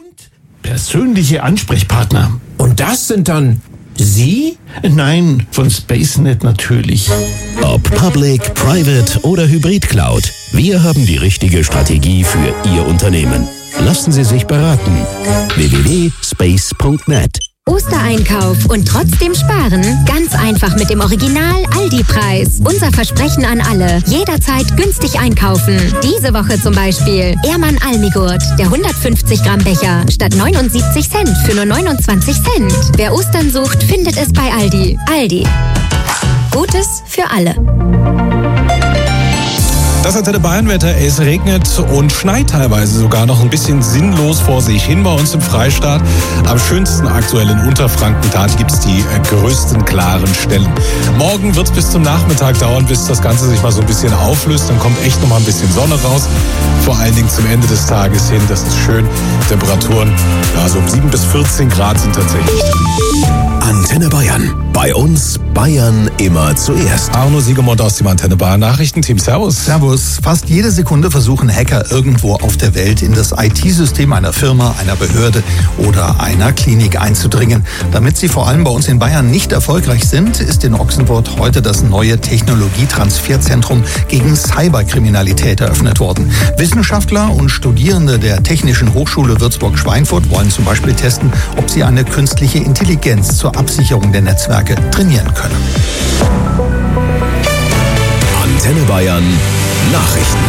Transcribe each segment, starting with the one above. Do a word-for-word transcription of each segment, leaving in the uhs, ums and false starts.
und persönliche Ansprechpartner. Und das sind dann Sie? Nein, von SpaceNet natürlich. Ob Public, Private oder Hybrid Cloud, wir haben die richtige Strategie für Ihr Unternehmen. Lassen Sie sich beraten. w w w punkt space punkt net. Ostereinkauf und trotzdem sparen? Ganz einfach mit dem Original Aldi-Preis. Unser Versprechen an alle. Jederzeit günstig einkaufen. Diese Woche zum Beispiel Ehrmann Almigurt, der hundertfünfzig Gramm Becher, statt neunundsiebzig Cent für nur neunundzwanzig Cent. Wer Ostern sucht, findet es bei Aldi. Aldi. Gutes für alle. Das Antenne Bayern-Wetter. Es regnet und schneit teilweise sogar noch ein bisschen sinnlos vor sich hin bei uns im Freistaat. Am schönsten aktuell in Unterfrankenthal gibt es die äh, größten klaren Stellen. Morgen wird es bis zum Nachmittag dauern, bis das Ganze sich mal so ein bisschen auflöst. Dann kommt echt noch mal ein bisschen Sonne raus. Vor allen Dingen zum Ende des Tages hin. Das ist schön. Temperaturen, ja, so um sieben bis vierzehn Grad sind tatsächlich drin. Antenne Bayern. Bei uns Bayern immer zuerst. Arno Siegemund aus dem Antenne Bayern Nachrichtenteam. Servus. Servus. Fast jede Sekunde versuchen Hacker irgendwo auf der Welt in das I T-System einer Firma, einer Behörde oder einer Klinik einzudringen. Damit sie vor allem bei uns in Bayern nicht erfolgreich sind, ist in Ochsenfurt heute das neue Technologietransferzentrum gegen Cyberkriminalität eröffnet worden. Wissenschaftler und Studierende der Technischen Hochschule Würzburg-Schweinfurt wollen zum Beispiel testen, ob sie eine künstliche Intelligenz zur Absicherung der Netzwerke trainieren können. Antenne Bayern Nachrichten.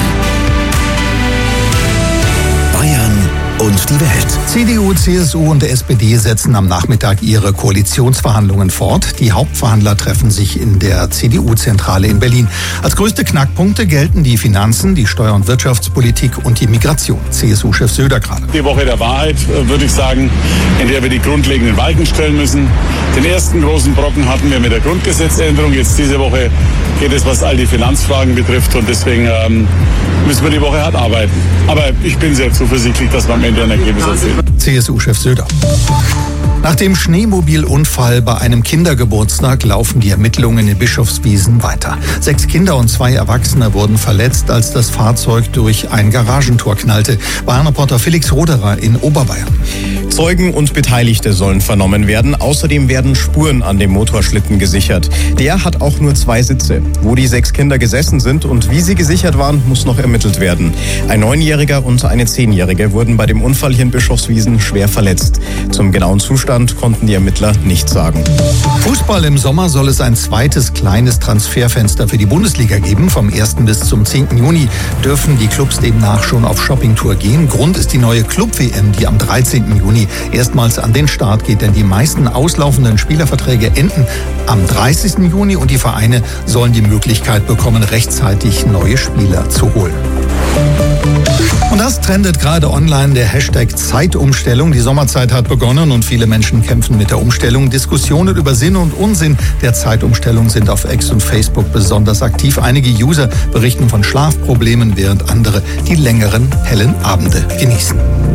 Bayern und die Welt. C D U, C S U und S P D setzen am Nachmittag ihre Koalitionsverhandlungen fort. Die Hauptverhandler treffen sich in der C D U-Zentrale in Berlin. Als größte Knackpunkte gelten die Finanzen, die Steuer- und Wirtschaftspolitik und die Migration. C S U-Chef Söder gerade. Die Woche der Wahrheit, würde ich sagen, in der wir die grundlegenden Weichen stellen müssen. Den ersten großen Brocken hatten wir mit der Grundgesetzänderung. Jetzt diese Woche geht es, was all die Finanzfragen betrifft. Und deswegen ähm, müssen wir die Woche hart arbeiten. Aber ich bin sehr zuversichtlich, dass wir am Ende ein Ergebnis erzielen. C S U-Chef Söder. Nach dem Schneemobilunfall bei einem Kindergeburtstag laufen die Ermittlungen in Bischofswiesen weiter. Sechs Kinder und zwei Erwachsene wurden verletzt, als das Fahrzeug durch ein Garagentor knallte. Bayern-Reporter Felix Roderer in Oberbayern. Zeugen und Beteiligte sollen vernommen werden. Außerdem werden Spuren an dem Motorschlitten gesichert. Der hat auch nur zwei Sitze. Wo die sechs Kinder gesessen sind und wie sie gesichert waren, muss noch ermittelt werden. Ein Neunjähriger und eine Zehnjährige wurden bei dem Unfall hier in Bischofswiesen schwer verletzt. Zum genauen Zustand konnten die Ermittler nichts sagen. Fußball im Sommer soll es ein zweites kleines Transferfenster für die Bundesliga geben. Vom ersten bis zum zehnten Juni dürfen die Clubs demnach schon auf Shoppingtour gehen. Grund ist die neue Club-W M, die am dreizehnten Juni erstmals an den Start geht. Denn die meisten auslaufenden Spielerverträge enden am dreißigsten Juni und die Vereine sollen die Möglichkeit bekommen, rechtzeitig neue Spieler zu holen. Und das trendet gerade online, der Hashtag Zeitumstellung. Die Sommerzeit hat begonnen und viele Menschen kämpfen mit der Umstellung. Diskussionen über Sinn und Unsinn der Zeitumstellung sind auf X und Facebook besonders aktiv. Einige User berichten von Schlafproblemen, während andere die längeren, hellen Abende genießen.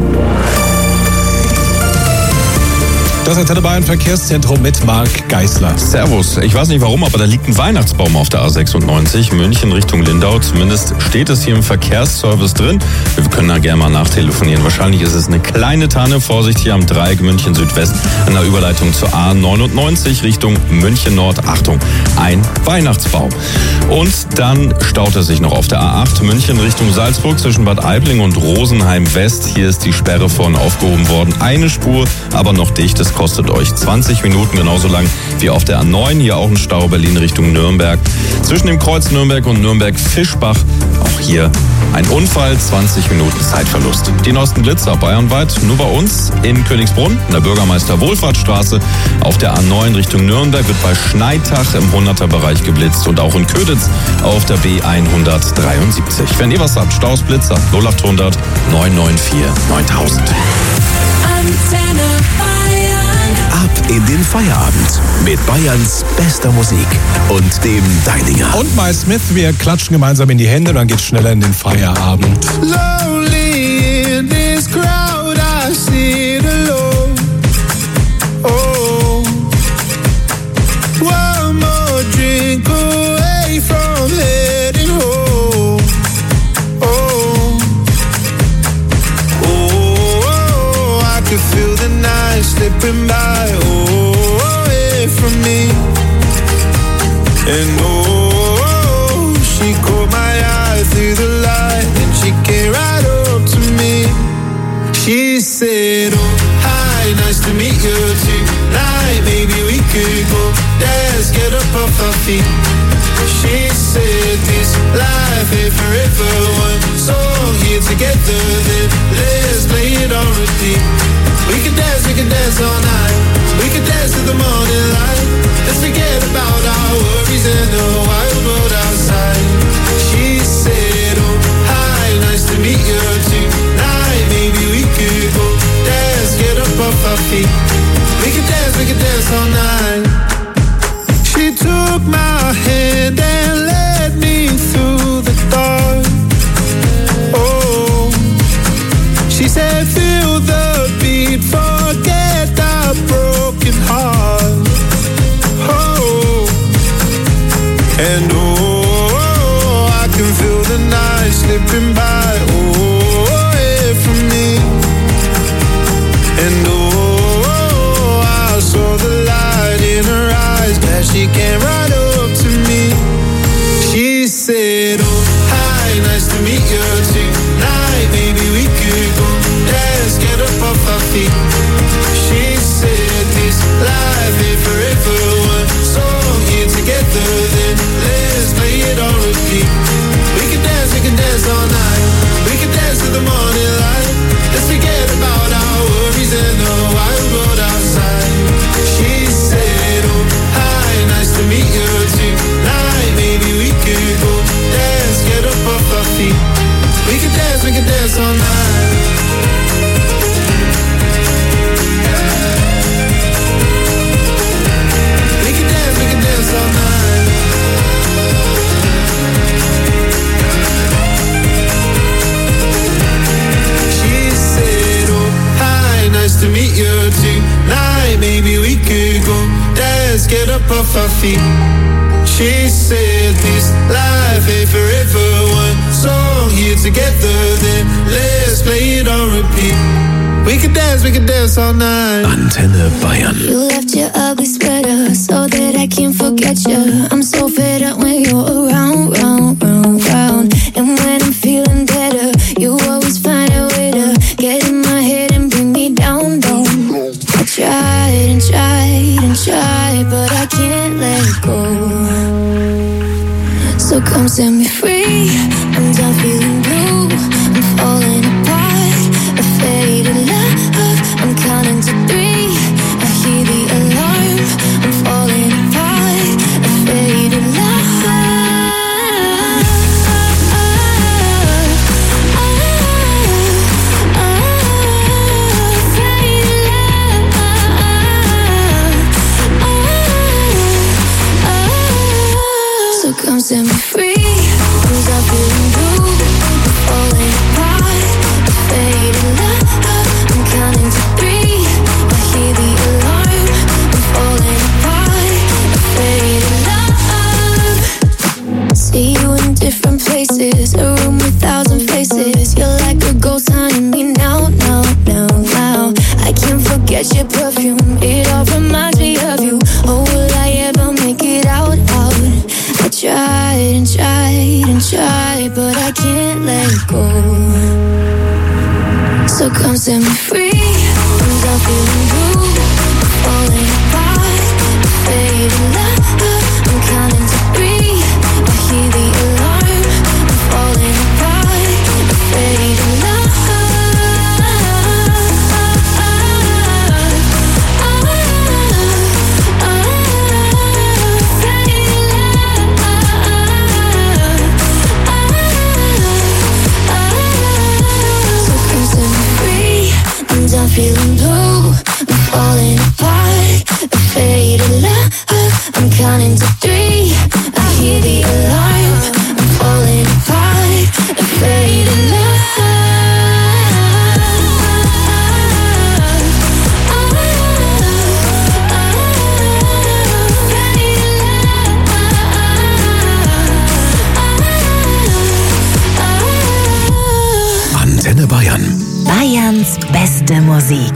Das Antenne Bayern Verkehrszentrum mit Marc Geisler. Servus. Ich weiß nicht warum, aber da liegt ein Weihnachtsbaum auf der A sechsundneunzig, München Richtung Lindau. Zumindest steht es hier im Verkehrsservice drin. Wir können da gerne mal nachtelefonieren. Wahrscheinlich ist es eine kleine Tanne. Vorsicht hier am Dreieck München Südwest an der Überleitung zur A neunundneunzig Richtung München Nord. Achtung, ein Weihnachtsbaum. Und dann staut es sich noch auf der A acht München Richtung Salzburg zwischen Bad Aibling und Rosenheim West. Hier ist die Sperre vorne aufgehoben worden. Eine Spur, aber noch dicht. Das kostet euch zwanzig Minuten, genauso lang wie auf der A neun. Hier auch ein Stau Berlin Richtung Nürnberg. Zwischen dem Kreuz Nürnberg und Nürnberg-Fischbach. Auch hier ein Unfall, zwanzig Minuten Zeitverlust. Die neuesten Blitzer bayernweit nur bei uns in Königsbrunn, in der Bürgermeister-Wohlfahrtsstraße. Auf der A neun Richtung Nürnberg wird bei Schneitach im hunderter-Bereich geblitzt und auch in Köditz auf der B hundertdreiundsiebzig. Wenn ihr was habt, Staus, Blitzer, null acht hundert neun neun vier neuntausend. Antenne Bayern. Ab in den Feierabend mit Bayerns bester Musik und dem Deininger. Und Miles Smith, wir klatschen gemeinsam in die Hände und dann geht's schneller in den Feierabend. Lonely in this crowd, I sit alone. Oh, one more drink away from heading home. Oh, oh, oh, I could feel the night slipping by, oh, away from me. And oh, she caught my eye through the light, and she came right up to me. She said, oh, hi, nice to meet you tonight. Maybe we could go dance, get up off our feet. She said, this life ain't forever. One song here together, then let's play it on repeat. We can dance, we can dance all night. We can dance to the morning light. Let's forget about our worries and the wild world outside. She said, oh, hi, nice to meet you tonight. Maybe we could go dance, get up off our feet. We can dance, we can dance all night. She took my hand and led me through the dark. Oh, she said, feel the beat, forget the broken heart. Oh, and oh, I can feel the night slipping by, oh, away from me. And oh, I saw the light in her eyes, that she came right up to me. She said, oh, hi, nice to meet you tonight. Maybe we could go dance, get up off our feet. She said, this life ain't forever. One song here together, then let's play it on repeat. We can dance, we can dance all night. We can dance to the morning light. Let's forget about our worries and the wild world outside. She said, oh, hi, nice to meet you tonight. Maybe we could go dance, get up off our feet. We can dance, we can dance all night. We can dance, we can dance all night. She said, oh, hi, nice to meet you tonight. Maybe we could go dance, get up off our feet. She said, this life ain't forever. One song here together, then let's play it on repeat. We can dance, we can dance all night. Antenne Bayern. You left your ugly sweater so that I can't forget you. I'm so fed up when you're around, round, round, round. And when I'm feeling better, you always find a way to get in my head and bring me down, down. I tried and tried and tried, but I can't let go. So come set me free. I'm done feeling blue. I'm falling apart. A faded love. I'm counting to three. I hear the alarm. I'm falling apart. A faded love. So come set me free. I'm done feeling blue. I'm falling apart. A faded love. I'm counting to three. I hear the alarm. I'm falling apart. A faded love. See you in different places. A room with thousand faces. You're like a ghost haunting me now, now, now, now. I can't forget your perfume. It all reminds me of you. Oh, will I ever make it out, out? I tried and tried and tried, but I can't let go. So come set me free. I'm done feeling blue. I'm falling apart. Faded love. I'm counting to three. I hear the alarm. I'm falling apart. Faded love. I'm feeling blue, I'm falling apart. A faded love, I'm Musik.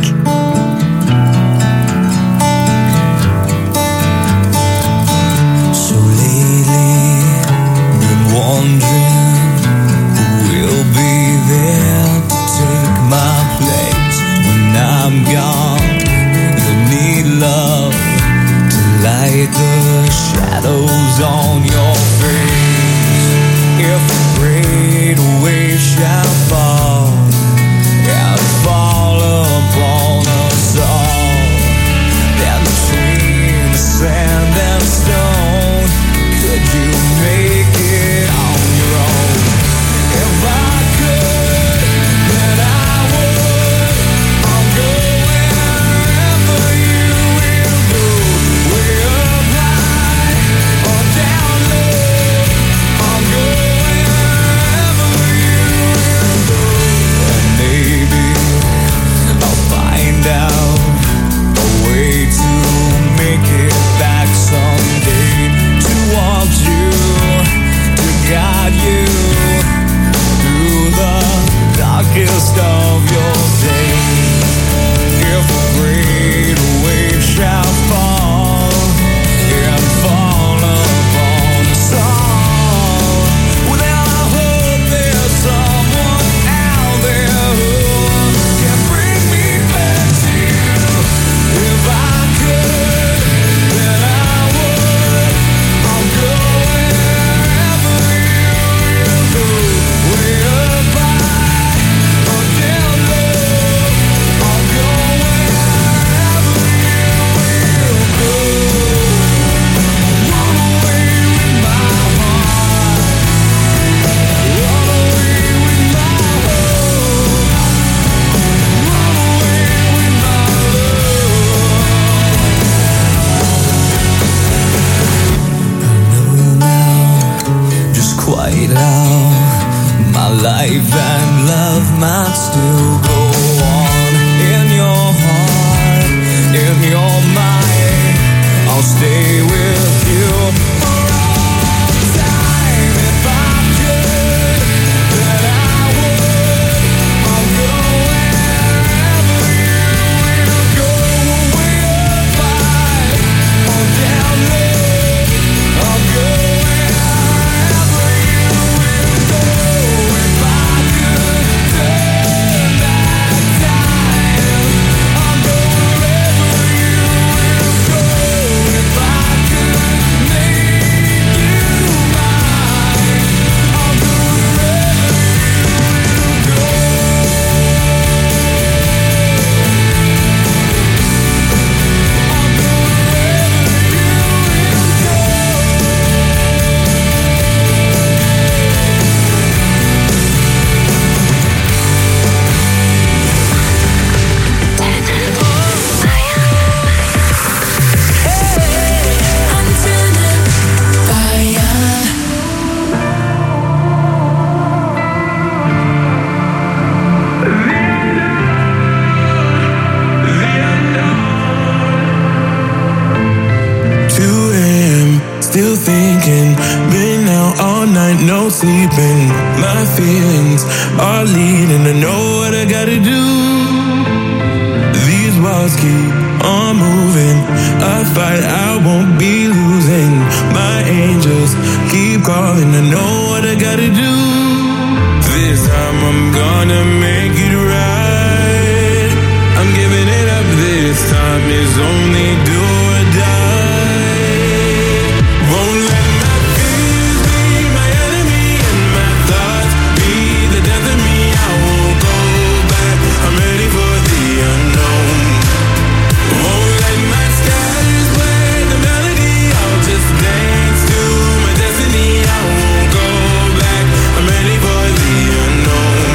So lately, been wondering who will be there to take my place when I'm gone. You'll need love to light the shadows on your face. If a great wave shall fall and fall upon us all, then between the sand and stone, could you make it on your own? If I could, then I would. I'll go wherever you will go, way up high or down low. I'll go wherever you will go, and maybe I'll find out a way to make it back someday, to want you, to guide you through the darkest of your days. If a great wave shall fall and fall upon us all, well then I hope there's someone out there who can bring me back to you. If I could, then I would. I'll go wherever you will go, way up high or down low. I'll go wherever you will go. Run away with my heart, run away with my hope, run away with my love. I know now just quite how my life and love might still go on. In your heart, in your mind, I'll stay with you for all time. If I could, then I would. I'll go wherever you will go, way up high or down low. I'll go wherever you will go. If I could turn back time, I'll go wherever you will go. If I could make you mine, I'll go wherever you will go. two a.m. still thinking, been out all night, no sleeping. My feelings are leading, I know what I gotta do. These walls keep on moving, I fight, I won't be losing. My angels keep calling, I know what I gotta do. This time I'm gonna make it right. I'm giving it up, this time is only do or die. Won't let my fears be my enemy and my thoughts be the death of me. I won't go back, I'm ready for the unknown. Won't let my skies play the melody, I'll just dance to my destiny. I won't go back, I'm ready for the unknown.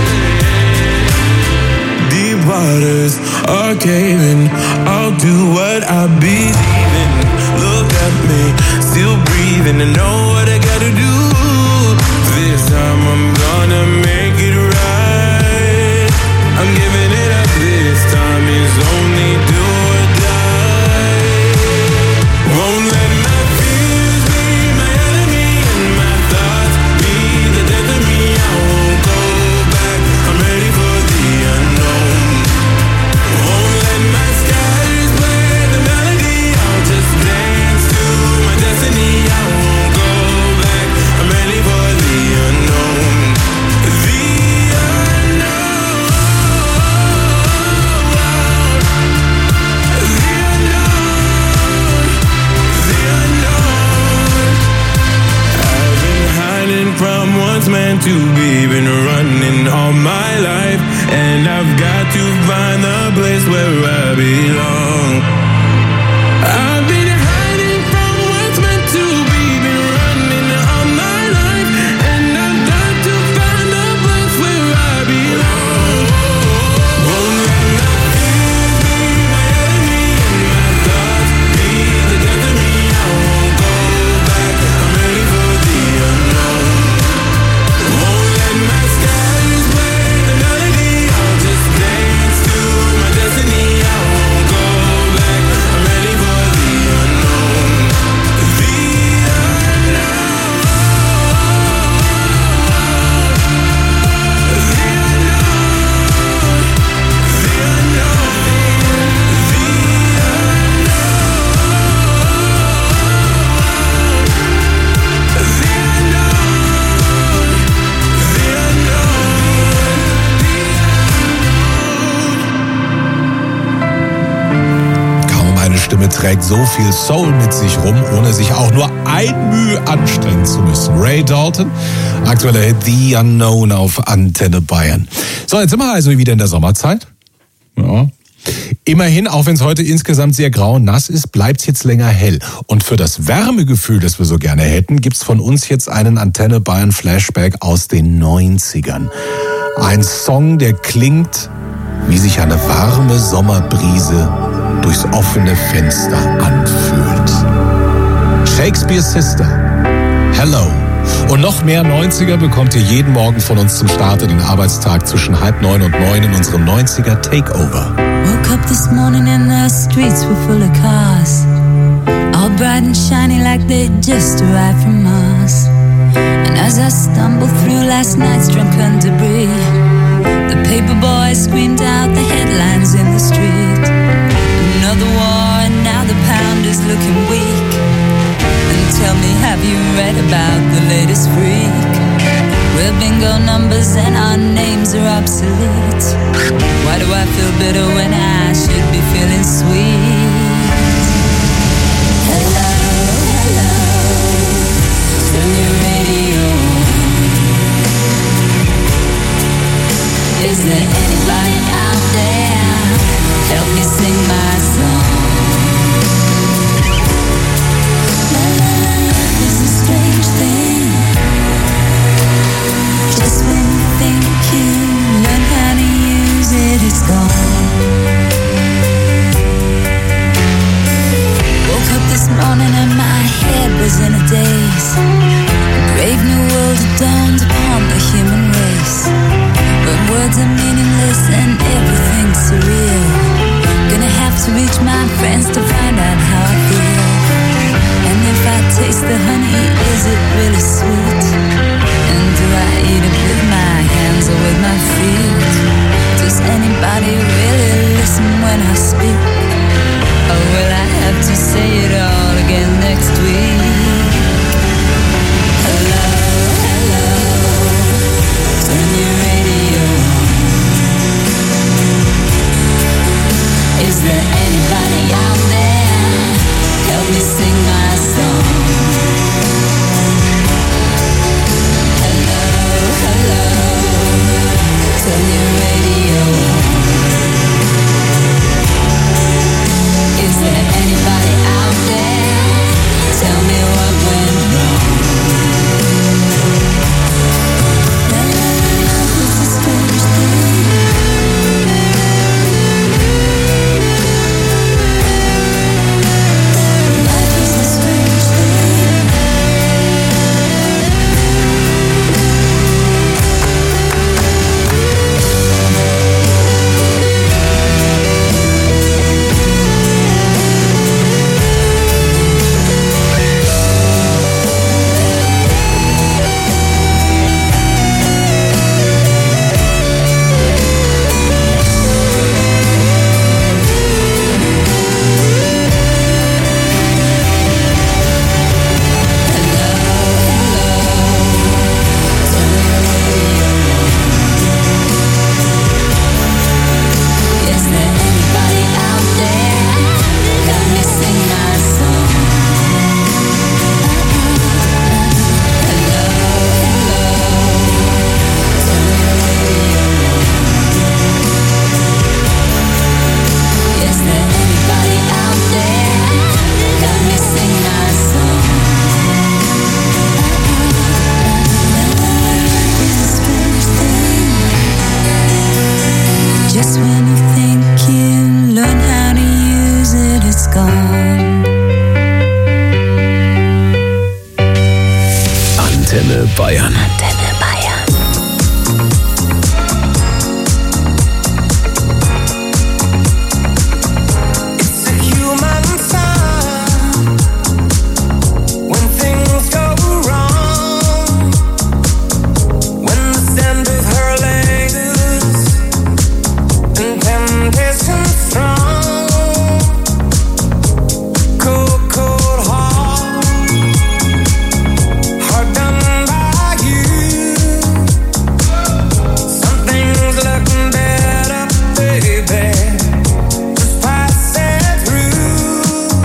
Deep waters are caving, I'll do what I believe in. Look at me, still breathing, I know what I gotta do. This time I'm gonna make it right. I'm giving it up, this time is only do or die. Won't let my fears be my enemy and my thoughts be the death of me. I won't go back, I'm ready for the unknown. Stimme trägt so viel Soul mit sich rum, ohne sich auch nur ein Mühe anstrengen zu müssen. Ray Dalton, aktueller Hit The Unknown auf Antenne Bayern. So, jetzt sind wir also wieder in der Sommerzeit. Ja. Immerhin, auch wenn es heute insgesamt sehr grau und nass ist, bleibt es jetzt länger hell. Und für das Wärmegefühl, das wir so gerne hätten, gibt's von uns jetzt einen Antenne Bayern Flashback aus den neunzigern. Ein Song, der klingt, wie sich eine warme Sommerbrise durchs offene Fenster anfühlt. Shakespeare's Sister, Hello. Und noch mehr neunziger bekommt ihr jeden Morgen von uns zum Start in den Arbeitstag zwischen halb neun und neun in unserem neunziger Takeover. Woke up this morning and the streets were full of cars, all bright and shiny like they just arrived from Mars. And as I stumbled through last night's drunken debris, the paper boys screamed out the headlines in the street. Another war and now the pound is looking weak. And tell me, have you read about the latest freak? We're bingo numbers and our names are obsolete. Why do I feel bitter when I should be feeling sweet? Hello, hello, turn your radio on. Is there anybody out there? Help me sing my song. Love is a strange thing. Just when you think you learn how to use it, it's gone. Woke up this morning and my head was in a daze. A brave new world had dawned upon the human race. But words are meaningless and everything's surreal. Gonna have to reach my friends to find out how I feel. And if I taste the honey, is it really sweet? And do I eat it with my hands or with my feet? Does anybody really listen when I speak? Or will I have to say it all again next week? Hello, hello, turn your radio on. Is there anybody out there? Help me sing my song. Hello, hello, turn your radio on. Is there anybody out there? Tell me what went wrong. Love is a strange thing. Life is a strange thing. Is there anybody out there? Help me sing my song. Hello, hello, turn your radio on. Is there anybody out there? Help me sing my song. Love is a strange thing. Just when you think you learn how to use it, it's gone. Antenne Bayern. Antenne Bayern. It's a human sign when things go wrong. When the scent of her lingers and temptation strong. Cold, cold heart, heart done by you. Something's looking better, baby. Just pass it through.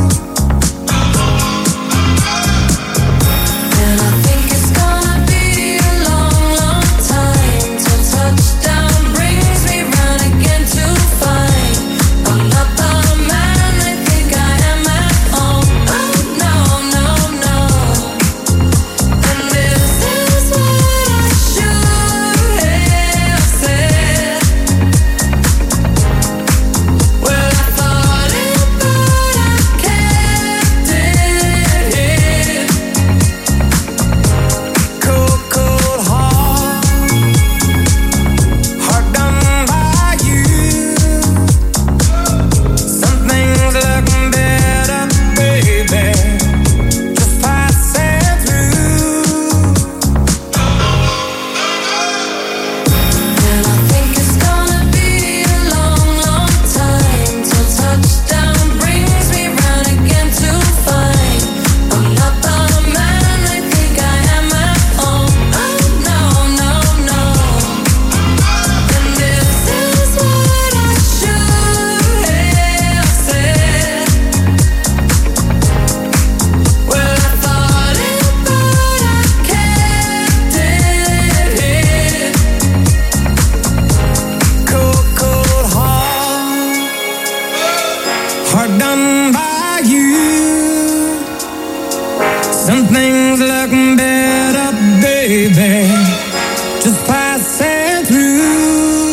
hard done by you. Some things look better, baby, just passing through.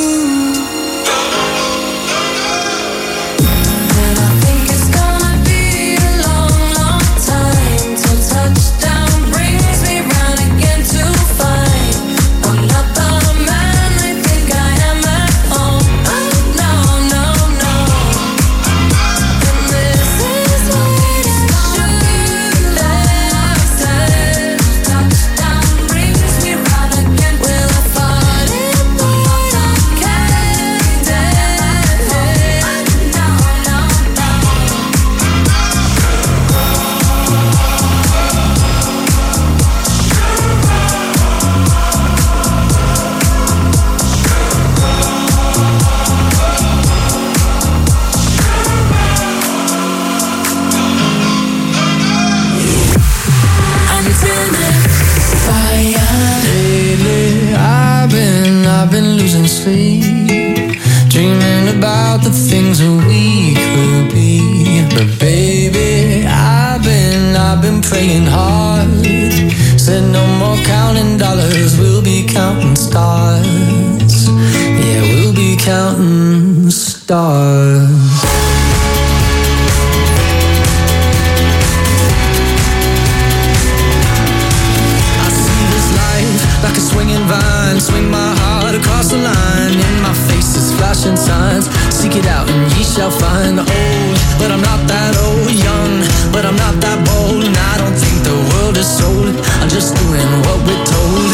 Dreaming about the things that we could be. But baby, I've been, I've been praying hard. Said no more counting dollars, we'll be counting stars. Yeah, we'll be counting stars. Like a swinging vine, swing my heart across the line. In my face is flashing signs. Seek it out and ye shall find. Old, but I'm not that old. Young, but I'm not that bold. And I don't think the world is sold. I'm just doing what we're told.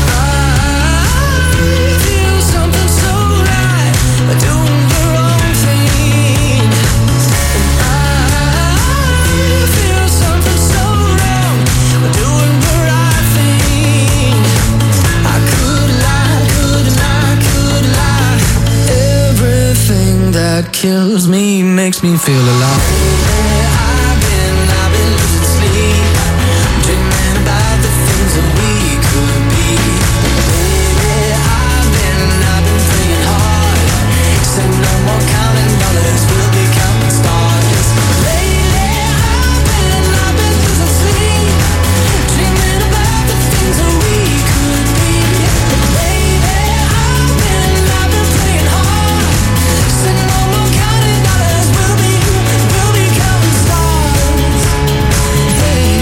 I feel something so right, doing the wrong thing. And I feel something so wrong, doing the right thing. Everything that kills me makes me feel alive. I've been, I've been losing sleep, dreaming about the things that we could be. Baby, I've been, I've been praying hard. Said no more counting dollars, we'll be counting stars. Lately, I've been, I've been losing sleep, dreaming about the things that we could be. Baby, I've been, I've been praying hard. Said no more counting dollars, we'll be, we'll be counting stars. Hey.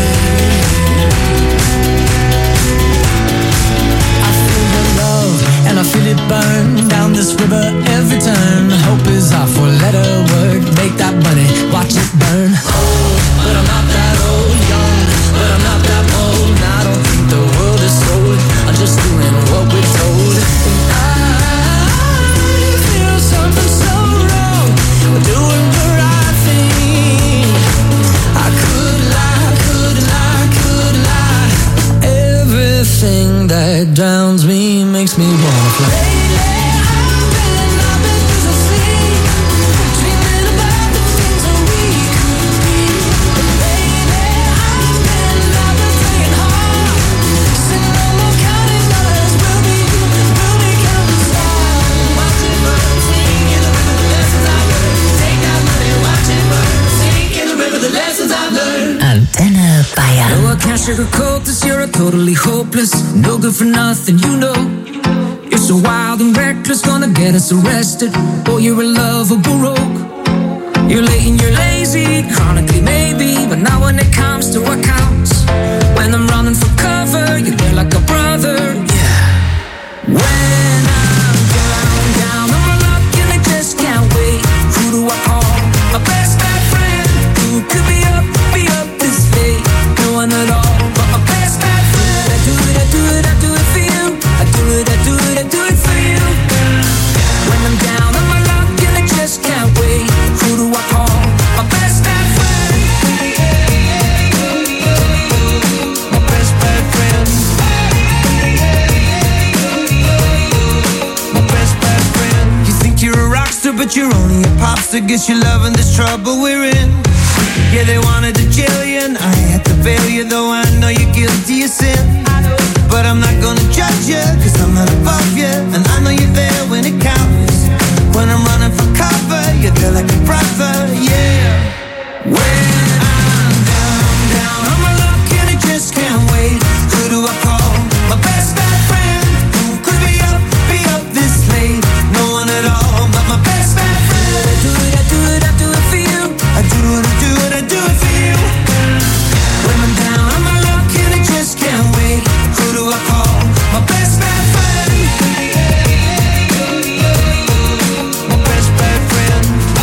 I feel the love and I feel it burn down this river every turn. Hope is our four-letter word. Make that money, watch it burn. Old, but I'm not that old. Young, but I'm not that bold. And I don't think the world is sold. I'm just doing what we're told. And I feel something so wrong. We're doing the right thing. I could lie, could lie, could lie. Everything that drowns me makes me wanna fly. Lately, I've been, I've been losing sleep, dreaming about the things that we could be. Lately, I've been, I've been praying hard. Said no more counting dollars, we'll be, we'll be counting stars. Watch it burn, sing in the river the lessons I've learned. Take that money, watch it burn, sing in the river the lessons I've learned. Antenne Bayern. No, I can't sugarcoat this, you're totally hopeless. No good for nothing, you know. You're so wild and reckless, gonna get us arrested. Oh, you're a lovable rogue. You're late and you're lazy, chronically maybe. But not when it comes to what counts. When I'm running for cover, you're there like a brother, yeah. When I'm down, down on my luck and I just can't wait. Who do I call? My best bad friend. Who could be up, be up this late? No one at all, but my best bad friend. I do it, I do it, I do it for you. I do it, I do it, I do it for you. When I'm down on my luck and I just can't wait. Who do I call? My best bad friend. My best bad friend. My best bad friend. You think you're a rockstar, but you're only a popstar. Guess you're loving this trouble we're in. Yeah, they wanted to jail you, and I had to bail you, though I know you're guilty of sin. But I'm not gonna judge you, cause I'm not above you. And I know you're there when it counts. When I'm running for cover, you're there like a brother, yeah. When I'm down, down on my luck and I just can't wait. Who do I call? My best bad friend. Who could be up, be up this late? No one at all, but my best bad friend. I do it, I do it, I do it for you. I do it, I do it, I do it for you. When I'm down on my luck and I just can't wait. Who do I call? My best bad friend. My best bad friend.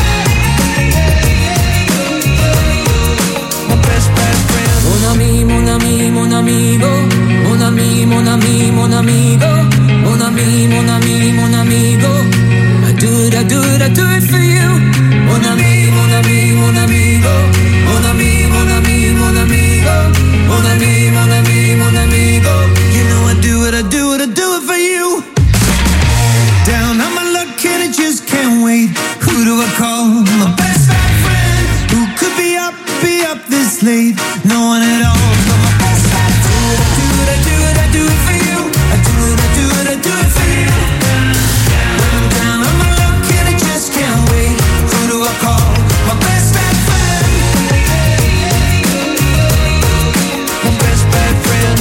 My best bad friend. Mon ami, mon ami, mon amigo. Mon ami, mon ami, mon amigo. Mon ami, mon ami, mon amigo. I do it, I do it, I do it for you. Mon ami, mon ami, mon amigo. Mon ami, mon ami, mon amigo. Mon ami, mon ami, mon amigo. You know I do it, I do it, I do it for you. Down on my luck and I just can't wait. Who do I call? My best bad friend. Who could be up, be up this late? No one at all. But my best friend. I do it, I do it, I do it for you. I do it, I do it, I do it for you. When I'm down on my luck and I just can't wait. Who do I call? My best bad friend. My best bad friend.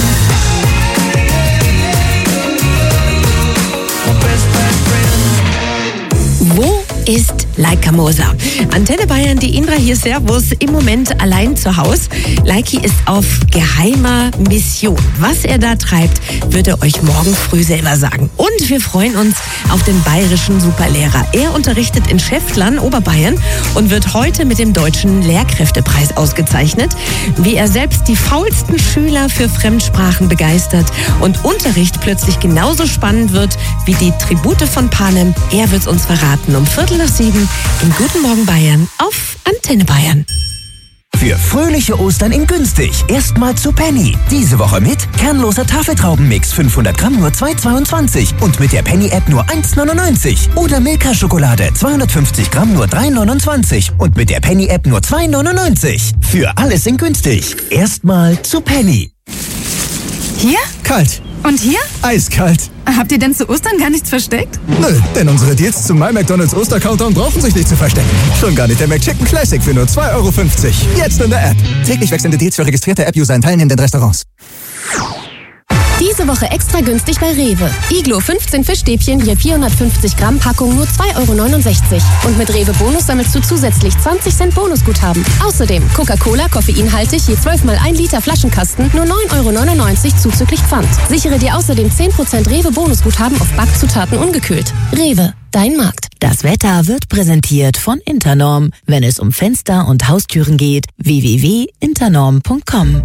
My best bad friend. Wo ist Laika Moser? Antenne Bayern, die Indra hier, servus, im Moment allein zu Hause. Laiki ist auf geheimer Mission. Was er da treibt, wird er euch morgen früh selber sagen. Und wir freuen uns auf den bayerischen Superlehrer. Er unterrichtet in Schäftlern, Oberbayern, und wird heute mit dem Deutschen Lehrkräftepreis ausgezeichnet. Wie er selbst die faulsten Schüler für Fremdsprachen begeistert und Unterricht plötzlich genauso spannend wird wie die Tribute von Panem, er wird's uns verraten um Viertel nach sieben im Guten Morgen Bayern auf Antenne Bayern. Für fröhliche Ostern in günstig. Erstmal zu Penny. Diese Woche mit kernloser Tafeltraubenmix fünfhundert Gramm nur zwei Euro zweiundzwanzig und mit der Penny-App nur eins Euro neunundneunzig. Oder Milka-Schokolade zweihundertfünfzig Gramm nur drei Euro neunundzwanzig und mit der Penny-App nur zwei Euro neunundneunzig. Für alles in günstig. Erstmal zu Penny. Hier? Kalt. Und hier? Eiskalt. Habt ihr denn zu Ostern gar nichts versteckt? Nö, denn unsere Deals zum MyMcDonald's Oster-Countdown brauchen sich nicht zu verstecken. Schon gar nicht der McChicken Classic für nur zwei Euro fünfzig. Jetzt in der App. Täglich wechselnde Deals für registrierte App-User in teilnehmenden Restaurants. Diese Woche extra günstig bei Rewe. Iglo fünfzehn Fischstäbchen, je vierhundertfünfzig Gramm Packung nur zwei Euro neunundsechzig. Und mit Rewe Bonus sammelst du zusätzlich zwanzig Cent Bonusguthaben. Außerdem Coca-Cola koffeinhaltig, je zwölf mal ein Liter Flaschenkasten, nur neun Euro neunundneunzig zuzüglich Pfand. Sichere dir außerdem zehn Prozent Rewe Bonusguthaben auf Backzutaten ungekühlt. Rewe, dein Markt. Das Wetter wird präsentiert von Internorm. Wenn es um Fenster und Haustüren geht, w w w punkt internorm punkt com.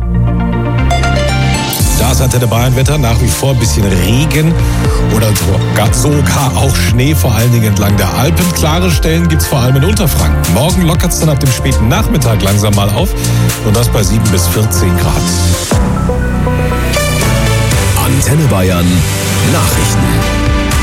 Das Antenne Bayern Wetter, nach wie vor ein bisschen Regen oder sogar, sogar auch Schnee, vor allen Dingen entlang der Alpen. Klare Stellen gibt es vor allem in Unterfranken. Morgen lockert es dann ab dem späten Nachmittag langsam mal auf und das bei sieben bis vierzehn Grad. Antenne Bayern Nachrichten.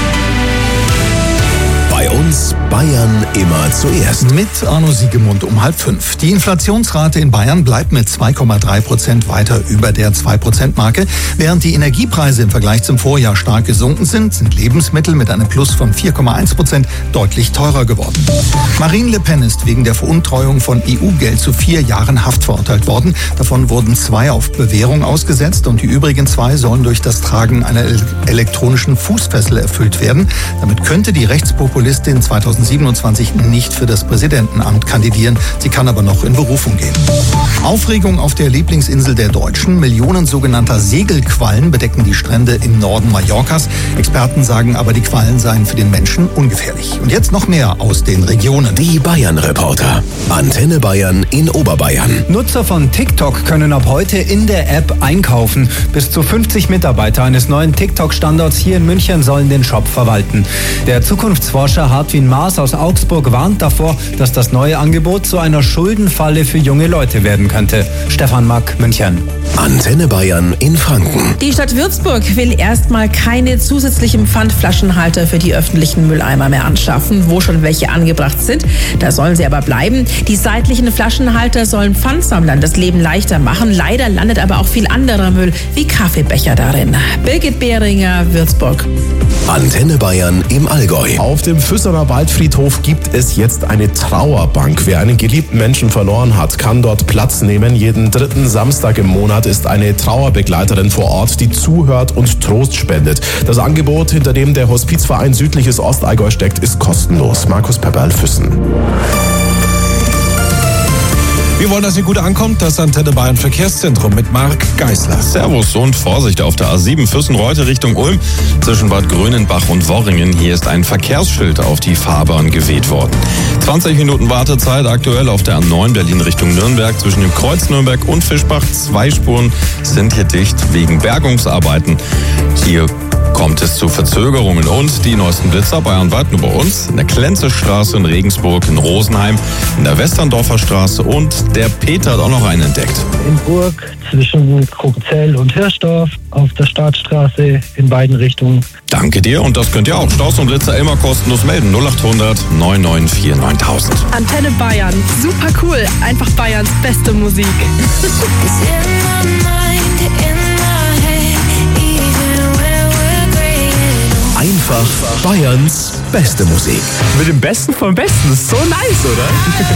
Bei uns Bayern immer zuerst. Mit Arno Siegemund um halb fünf. Die Inflationsrate in Bayern bleibt mit zwei Komma drei Prozent weiter über der zwei Prozent Marke. Während die Energiepreise im Vergleich zum Vorjahr stark gesunken sind, sind Lebensmittel mit einem Plus von vier Komma eins Prozent deutlich teurer geworden. Marine Le Pen ist wegen der Veruntreuung von E U-Geld zu vier Jahren Haft verurteilt worden. Davon wurden zwei auf Bewährung ausgesetzt und die übrigen zwei sollen durch das Tragen einer elektronischen Fußfessel erfüllt werden. Damit könnte die Rechtspopulistin zweitausendsiebenundzwanzig nicht für das Präsidentenamt kandidieren. Sie kann aber noch in Berufung gehen. Aufregung auf der Lieblingsinsel der Deutschen. Millionen sogenannter Segelquallen bedecken die Strände im Norden Mallorcas. Experten sagen aber, die Quallen seien für den Menschen ungefährlich. Und jetzt noch mehr aus den Regionen. Die Bayern-Reporter. Antenne Bayern in Oberbayern. Nutzer von TikTok können ab heute in der App einkaufen. Bis zu fünfzig Mitarbeiter eines neuen TikTok-Standorts hier in München sollen den Shop verwalten. Der Zukunftsforscher Hartwin Maas aus Augsburg warnt davor, dass das neue Angebot zu einer Schuldenfalle für junge Leute werden könnte. Stefan Mack, München. Antenne Bayern in Franken. Die Stadt Würzburg will erstmal keine zusätzlichen Pfandflaschenhalter für die öffentlichen Mülleimer mehr anschaffen, wo schon welche angebracht sind. Da sollen sie aber bleiben. Die seitlichen Flaschenhalter sollen Pfandsammlern das Leben leichter machen. Leider landet aber auch viel anderer Müll wie Kaffeebecher darin. Birgit Behringer, Würzburg. Antenne Bayern im Allgäu. Auf dem Füssener Waldfriedhof gibt es jetzt eine Trauerbank. Wer einen geliebten Menschen verloren hat, kann dort Platz nehmen. Jeden dritten Samstag im Monat ist eine Trauerbegleiterin vor Ort, die zuhört und Trost spendet. Das Angebot, hinter dem der Hospizverein Südliches Ostallgäu steckt, ist kostenlos. Markus Pepperl, Füssen. Wir wollen, dass ihr gut ankommt. Das Antenne Bayern Verkehrszentrum mit Marc Geisler. Servus und Vorsicht auf der A sieben Füssen-Reute Richtung Ulm. Zwischen Bad Grönenbach und Worringen. Hier ist ein Verkehrsschild auf die Fahrbahn geweht worden. zwanzig Minuten Wartezeit aktuell auf der A neun Berlin Richtung Nürnberg. Zwischen dem Kreuz Nürnberg und Fischbach. Zwei Spuren sind hier dicht wegen Bergungsarbeiten. Hier kommt es zu Verzögerungen und die neuesten Blitzer bayernweit nur bei uns. In der Klenzestraße in Regensburg, in Rosenheim, in der Westerndorfer Straße und der Peter hat auch noch einen entdeckt. In Burg zwischen Krugzell und Hirschdorf auf der Startstraße in beiden Richtungen. Danke dir und das könnt ihr auch. Staus und Blitzer immer kostenlos melden. null acht hundert neun neun vier neuntausend. Antenne Bayern. Super cool. Einfach Bayerns beste Musik. Einfach Bayerns beste Musik. Mit dem Besten vom Besten. Das ist so nice, oder?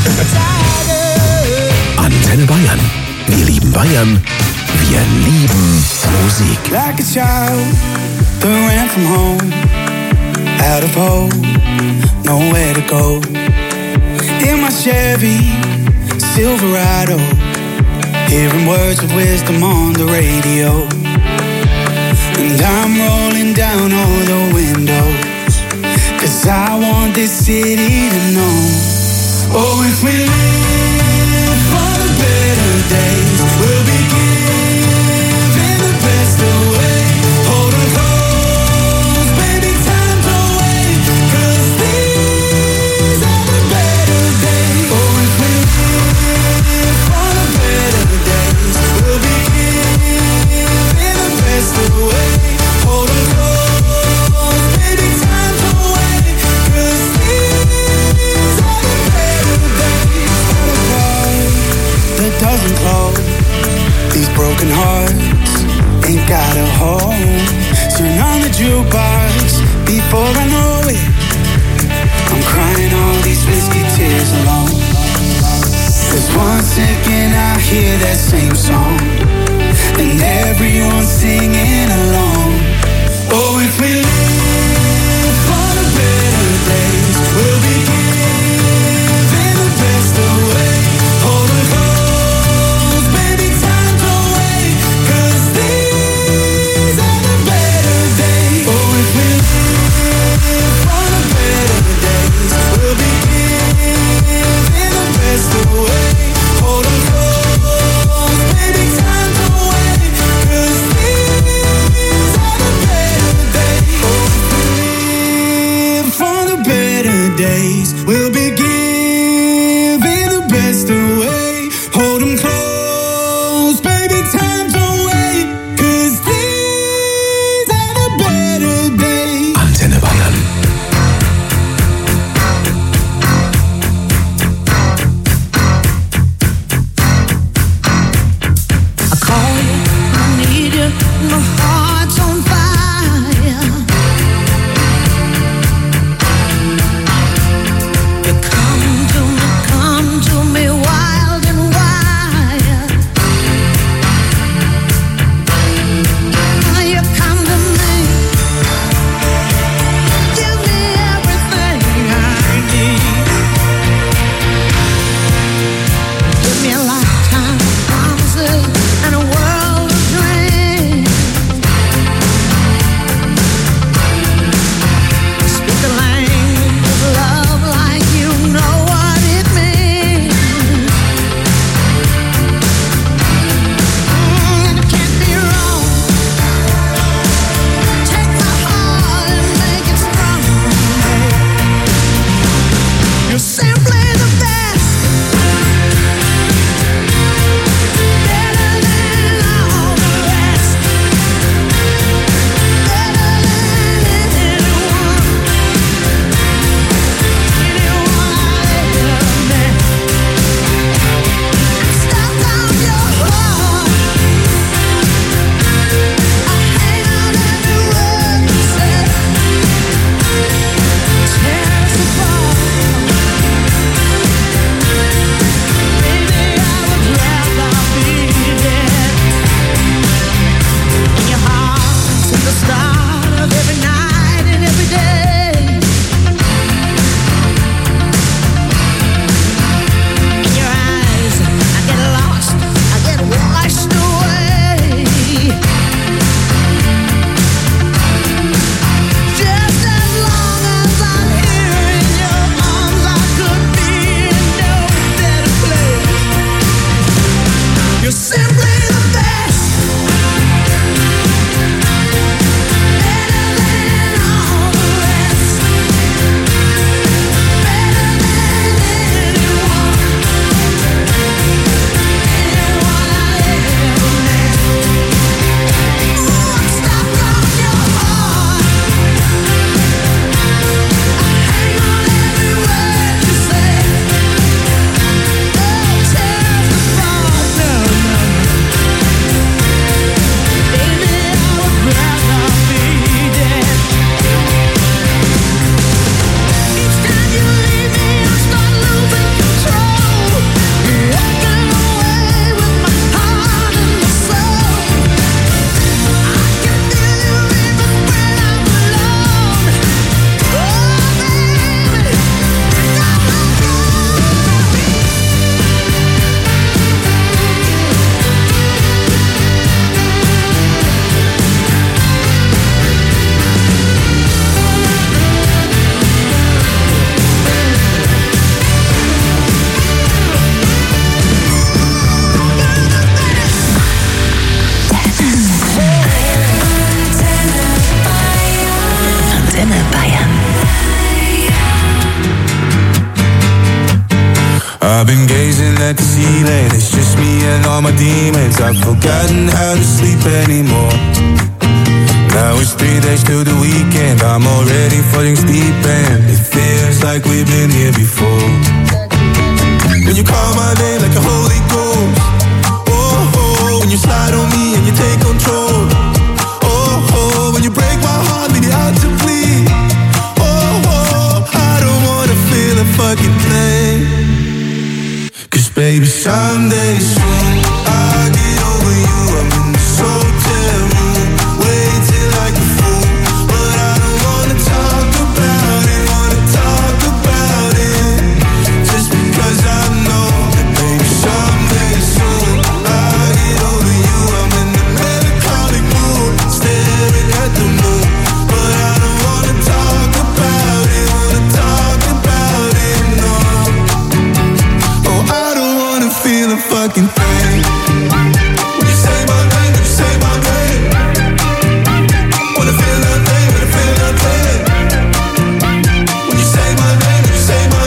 Antenne Bayern. Wir lieben Bayern. Wir lieben Musik. Like a child that ran from home, out of hope, nowhere to go. In my Chevy Silverado, hearing words of wisdom on the radio. And I'm rolling down all the windows, 'cause I want this city to know. Oh, if we live for the better days, we'll be giving the best away. Hold on close, baby, time to wait, 'cause these are the better days. Oh, if we live for the better days, we'll be giving the best away. Hold on close, baby, time to wait, 'cause these are the better days. That doesn't close. These broken hearts ain't got a home. Turn on the jukebox before I know it. I'm crying all these whiskey tears alone. 'Cause one second I hear that same song, and everyone's singing along. Oh, if we live for the better days, we'll be giving the best away. Hold on close, baby, time to wait, 'cause these are the better days. Oh, if we live for the better days, we'll be giving the best away. Hold on close, baby, time I've been gazing at the ceiling, it's just me and all my demons. I've forgotten how to sleep anymore. Now it's three days to the weekend, I'm already falling deep and it feels like we've been here before. When you call my name like a holy ghost, oh, oh, when you slide on me and you take control, oh, oh, when you break my heart, leave it out to bleed, oh, oh, I don't wanna feel a fucking thing. Cause baby, someday soon I'll get over you. I'm in this hotel room, waiting like a fool, but I don't wanna talk about it, wanna talk about it, just because I know that baby, someday soon I'll get over you. I'm in the melancholic mood, staring at the moon, but I don't wanna talk about it, wanna talk about it, no. Oh, I don't wanna feel a fucking thing. When you say my name, when you say my name, wanna feel nothing, wanna feel nothing. When you say my name, when you say my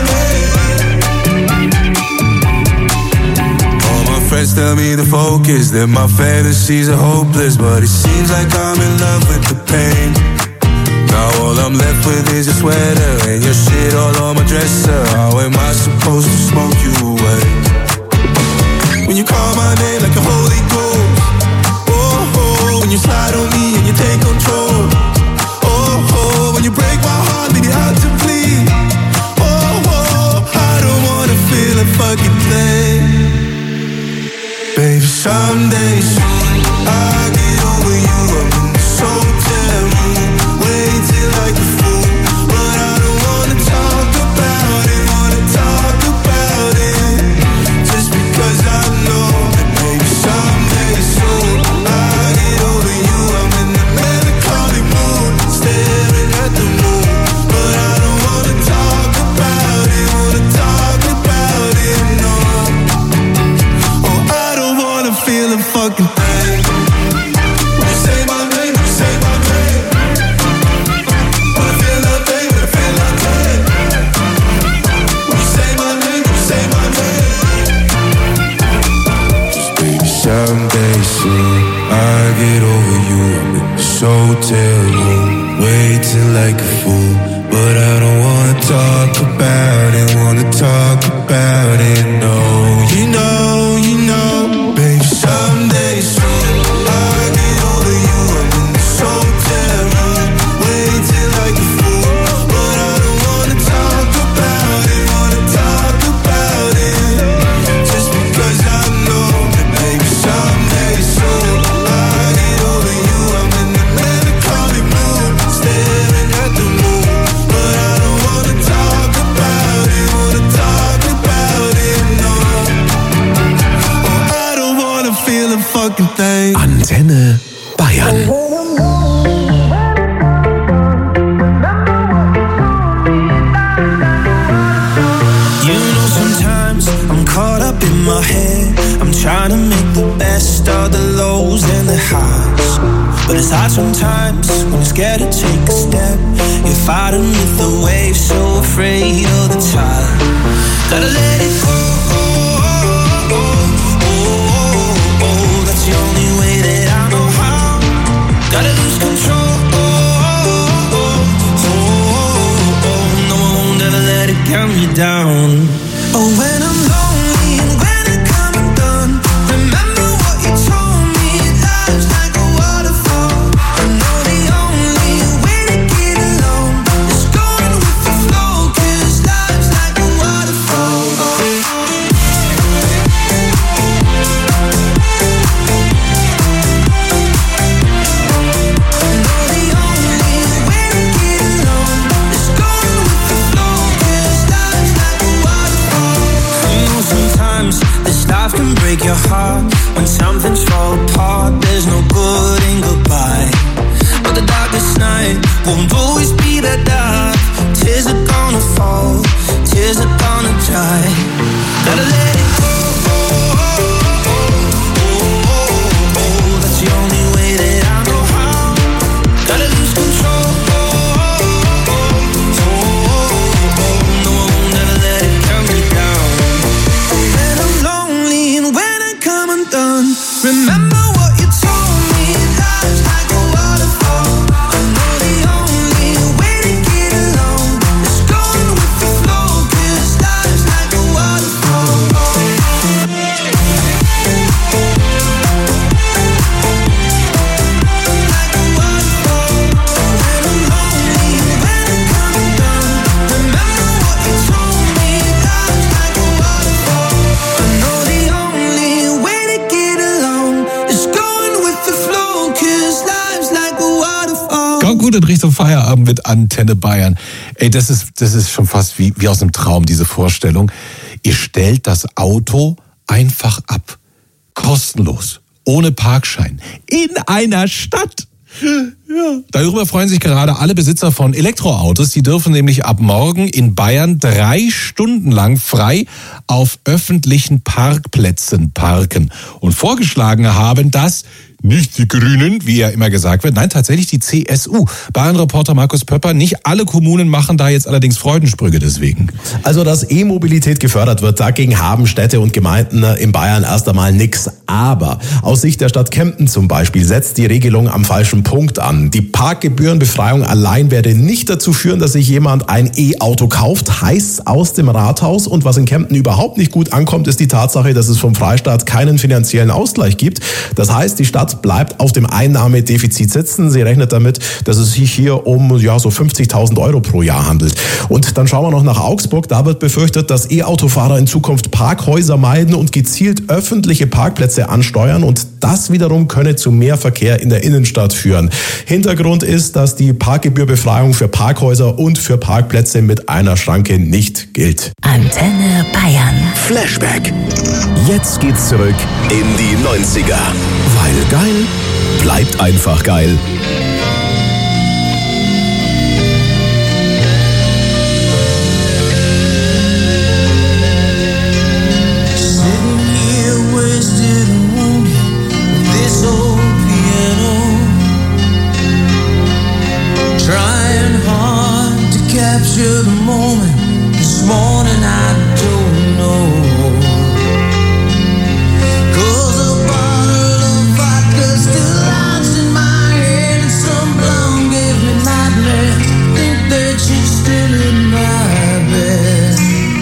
name. All my friends tell me to focus, that my fantasies are hopeless, but it seems like I'm in love with the pain. Now all I'm left with is your sweater and your shit all on my dresser. How am I supposed to smoke you away? When you call my name like a holy ghost, oh, oh, when you slide on me and you take control, oh, oh, when you break my heart, leave it out to bleed, oh, oh, I don't wanna feel a fucking thing. Baby, someday soon I'll get over you. I'm in this hotel room, waiting like a fool, but I don't wanna talk about it, wanna talk about it, just because I know that baby, someday soon I'll get over you. I'm in the melancholic mood, staring at the moon, but I don't wanna talk about it, wanna talk about it, no. Oh, I don't wanna feel a fucking thing. When you say my name, when you say my name, wanna feel nothing, wanna feel nothing. When you say my name, when you say my name. Just baby, someday soon I'll get over you. I'm in this hotel room, waiting like a fool, but I don't wanna talk about it, wanna talk about it, no. You know, you know, baby, someday soon I'll get over you. I'm in this hotel room, waiting like a fool, but I don't wanna talk about it, wanna talk about it, just because I know that baby, someday soon I'll get over you. I'm in the melancholic mood, staring at the moon, but I don't wanna talk about it, wanna talk about it, no. Oh, I don't wanna feel a fucking thing. Antenne Bayern. You know, sometimes I'm caught up in my head. I'm trying to make the best of the lows and the highs, but it's hard sometimes when you're scared to take a step. You're fighting with the waves, so afraid of the tide. Gotta let it go. That's the only way that I know how. Gotta lose control. No, I won't ever let it calm me down. Oh, when I'm lonely and when I come undone, remember what you told me. Life's like a waterfall. I know the only way to get along is going with the flow, 'cause life's like a waterfall. gut in Richtung Feierabend mit Antenne Bayern. Ey, das ist, das ist schon fast wie, wie aus einem Traum, diese Vorstellung. Ihr stellt das Auto einfach ab. Kostenlos. Ohne Parkschein. In einer Stadt. Ja. Darüber freuen sich gerade alle Besitzer von Elektroautos. Die dürfen nämlich ab morgen in Bayern drei Stunden lang frei auf öffentlichen Parkplätzen parken. Und vorgeschlagen haben das nicht die Grünen, wie ja immer gesagt wird, nein, tatsächlich die C S U. Bayern-Reporter Markus Pöpper, nicht alle Kommunen machen da jetzt allerdings Freudensprünge deswegen. Also, dass E-Mobilität gefördert wird, dagegen haben Städte und Gemeinden in Bayern erst einmal nix. Aber aus Sicht der Stadt Kempten zum Beispiel setzt die Regelung am falschen Punkt an. Die Parkgebührenbefreiung allein werde nicht dazu führen, dass sich jemand ein E-Auto kauft, heißt aus dem Rathaus. Und was in Kempten überhaupt nicht gut ankommt, ist die Tatsache, dass es vom Freistaat keinen finanziellen Ausgleich gibt. Das heißt, die Stadt bleibt auf dem Einnahmedefizit sitzen. Sie rechnet damit, dass es sich hier um ja so fünfzigtausend Euro pro Jahr handelt. Und dann schauen wir noch nach Augsburg. Da wird befürchtet, dass E-Autofahrer in Zukunft Parkhäuser meiden und gezielt öffentliche Parkplätze ansteuern. Und das wiederum könne zu mehr Verkehr in der Innenstadt führen. Hintergrund ist, dass die Parkgebührbefreiung für Parkhäuser und für Parkplätze mit einer Schranke nicht gilt. Antenne Bayern. Flashback. Jetzt geht's zurück in die neunziger. Weil geil bleibt einfach geil. Capture the moment. This morning I don't know. 'Cause a bottle of vodka still lodged in my head, and some blonde gave me nightmares. Think that she's still in my bed.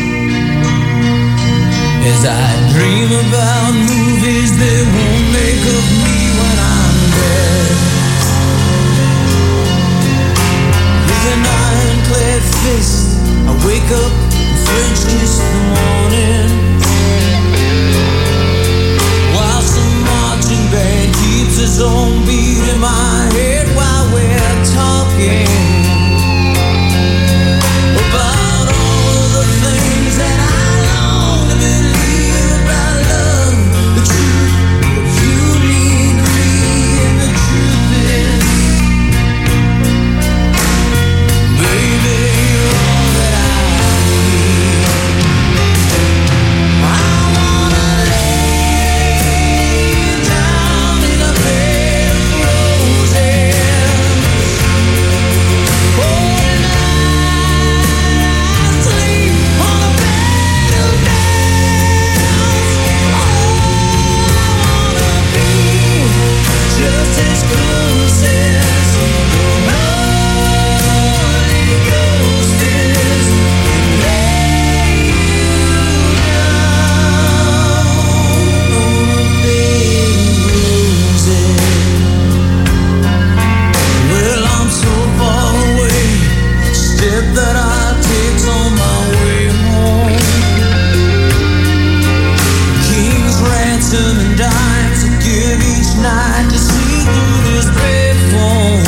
As I dream about movies that won't make of me when I'm dead. With an ironclad fist, I wake up and French kiss the morning, while some marching band keeps its own beat in my head while we're talking about all of the things that I long to believe about love, the truth, you need me, and the truth is, baby, you're all that I need. I wanna lay you down in a bed of roses. Oh, tonight I sleep on a bed of nails. Oh, I wanna be just as close as the Holy Ghost is. Lay you down on a bed of roses. Well, I'm so far away. Step that I take's on my way home. King's ransom and dimes I give each night to see through this red phone.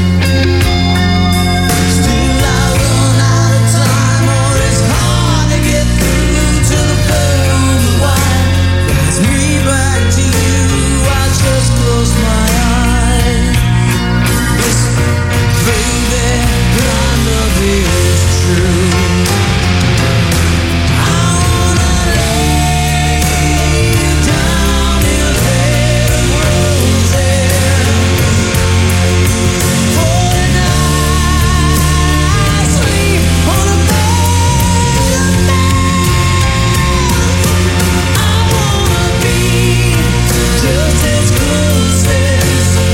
Still I run out of time, or it's hard to get through to the pearl on the wine. Guides me back to you, I just close my eyes. Listen, baby, my love is true. I wanna lay you down in a bed of roses. For tonight I sleep on a bed of nails. I wanna be just as close as the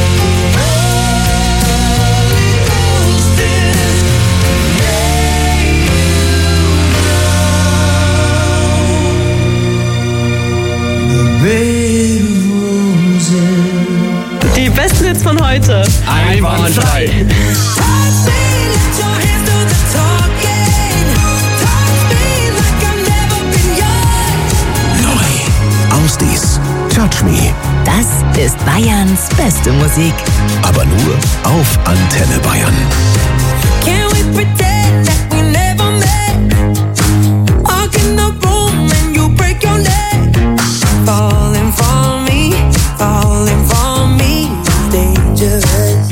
Holy Ghost is. Lay you down, the bed of roses. Die besten Hits von heute. Einwandfrei. Neu. Aus dies. Touch Me. Das ist Bayerns beste Musik. Aber nur auf Antenne Bayern. Can we pretend that we never met? Walk in the room and you break your neck. Falling for me, falling for me is dangerous.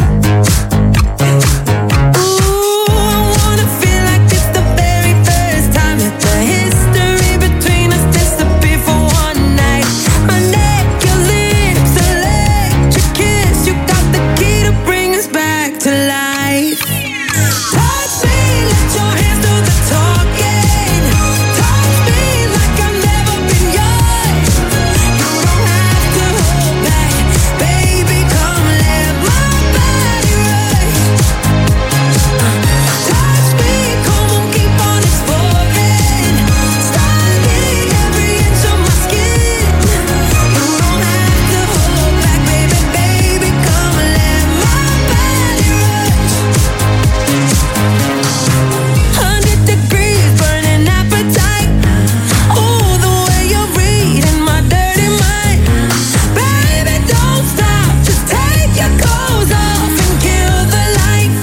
Ooh, I wanna feel like it's the very first time that the history between us disappeared for one night. My neck, your lips, electric kiss. You got the key to bring us back to life. Touch me, let your hands do the talking. Touch me like I've never been yours. You don't have to hold back, baby, come let my body rush. Touch me, come on, keep on exploring. Study every inch of my skin. You don't have to hold back, baby, baby, come let my body rush. Hundred degrees, burning appetite. Oh, the way you're reading my dirty mind. Baby, don't stop, just take your clothes off and kill the light.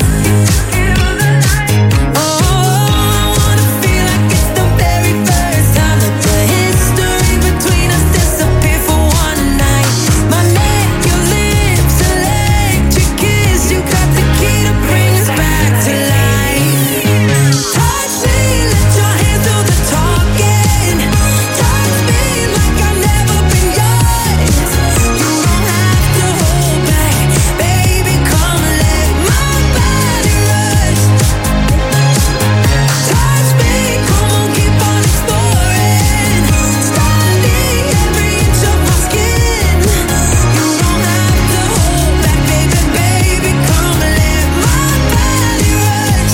Oh, I wanna feel like it's the very first time that the history between us disappeared for one night. My neck, your lips, electric kiss. You got the key to bring us back to life. Touch me, let your hands do the talking. Touch me like I've never been yours. You don't have to hold back, baby, come let my body rush. Touch me, come on, keep on exploring. Study every inch of my skin. You don't have to hold back, baby, baby, come let my body rush.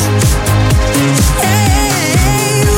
Hey, ooh,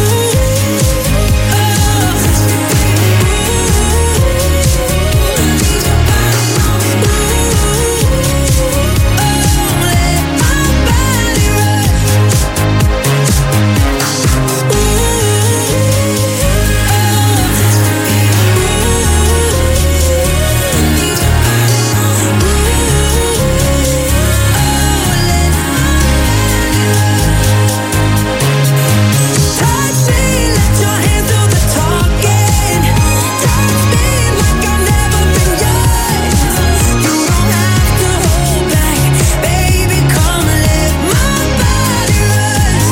touch me, let your hands do the talking. Touch me like I've never been yours. You don't have to hold back, baby, come let my body rush.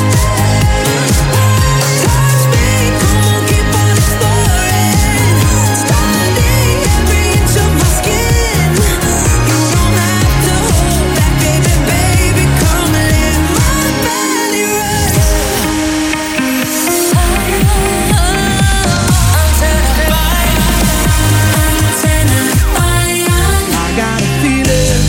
Touch me, come on, keep on exploring. Study every inch of my skin. You don't have to hold back, baby, baby, come let my body rush. I got a feeling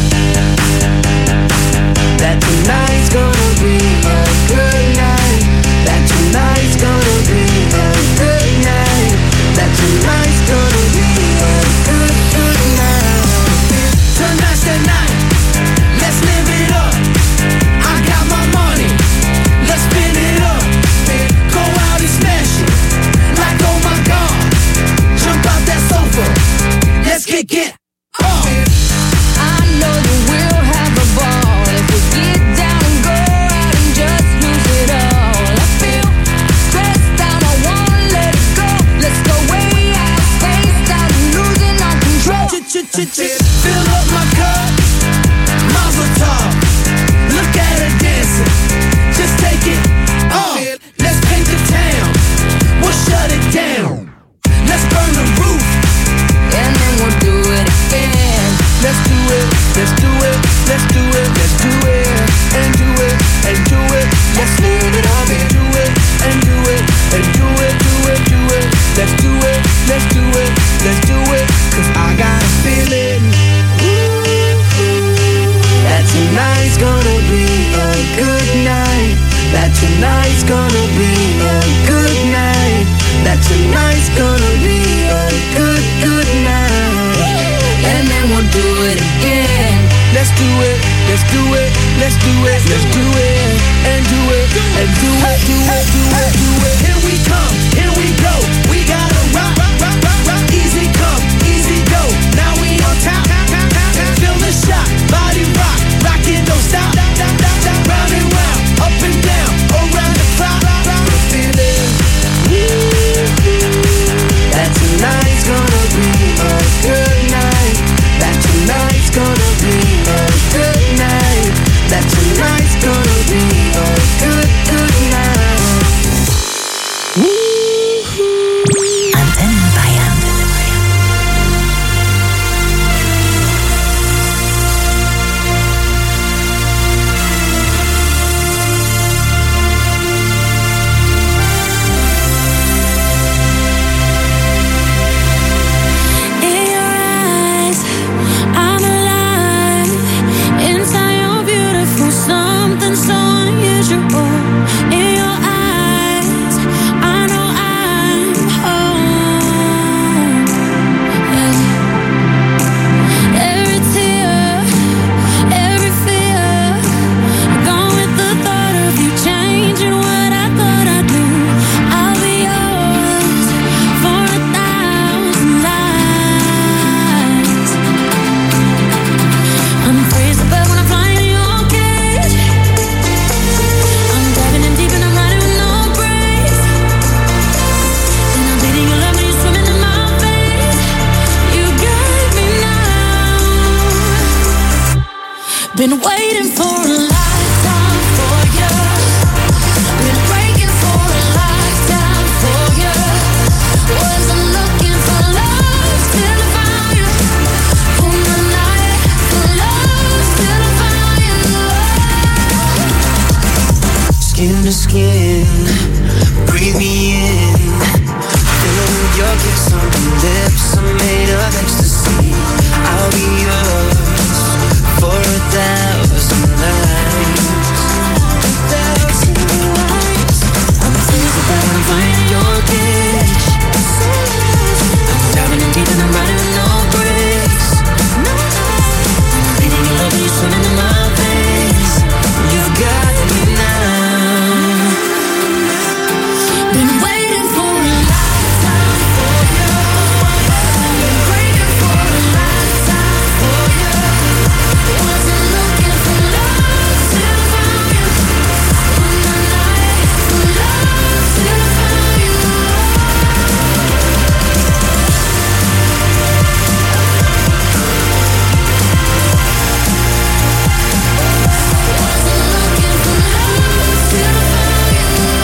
that tonight's gonna be a good night. That tonight's gonna be a good night. That tonight's gonna be a good, good night. Tonight's the night. Let's live it up. I got my money. Let's spin it up. Go out and smash it. Like, oh my God. Jump out that sofa. Let's kick it. Oh. I know that we'll have a ball if we get down and go out and just lose it all. I feel stressed out, I wanna let it go. Let's go way out, spaced out, and losing our control. Fill up my cup, Mazel tov. Look at her dancing, just take it off. Let's paint the town, we'll shut it down. Let's burn the roof, and then we'll do it again. Let's do it, let's do it, let's do it, let's do it, and do it, and do it. Let's live it up and do it, and do it, and do it, do it, do it. Let's do it, let's do it, let's do it. Cause I got a feeling Been waiting for a lifetime for you. Been breaking for a lifetime for you. Wasn't looking for love till I found you. On the night for love till I found you. Skin to skin, breathe me in. Feeling with your kiss on your lips, I'm made of ecstasy. I'll be yours for a thousand nights. Thousand nights. I'm thinking that I'm finding your cage. I'm diving in deep and I'm riding no brakes. Reading your love, you swimming in my veins. You got me now. Been waiting for a lifetime for you. Been waiting for a lifetime for you. Wasn't looking for love till I found you. On the night for love till I found you. Wasn't looking for love till I found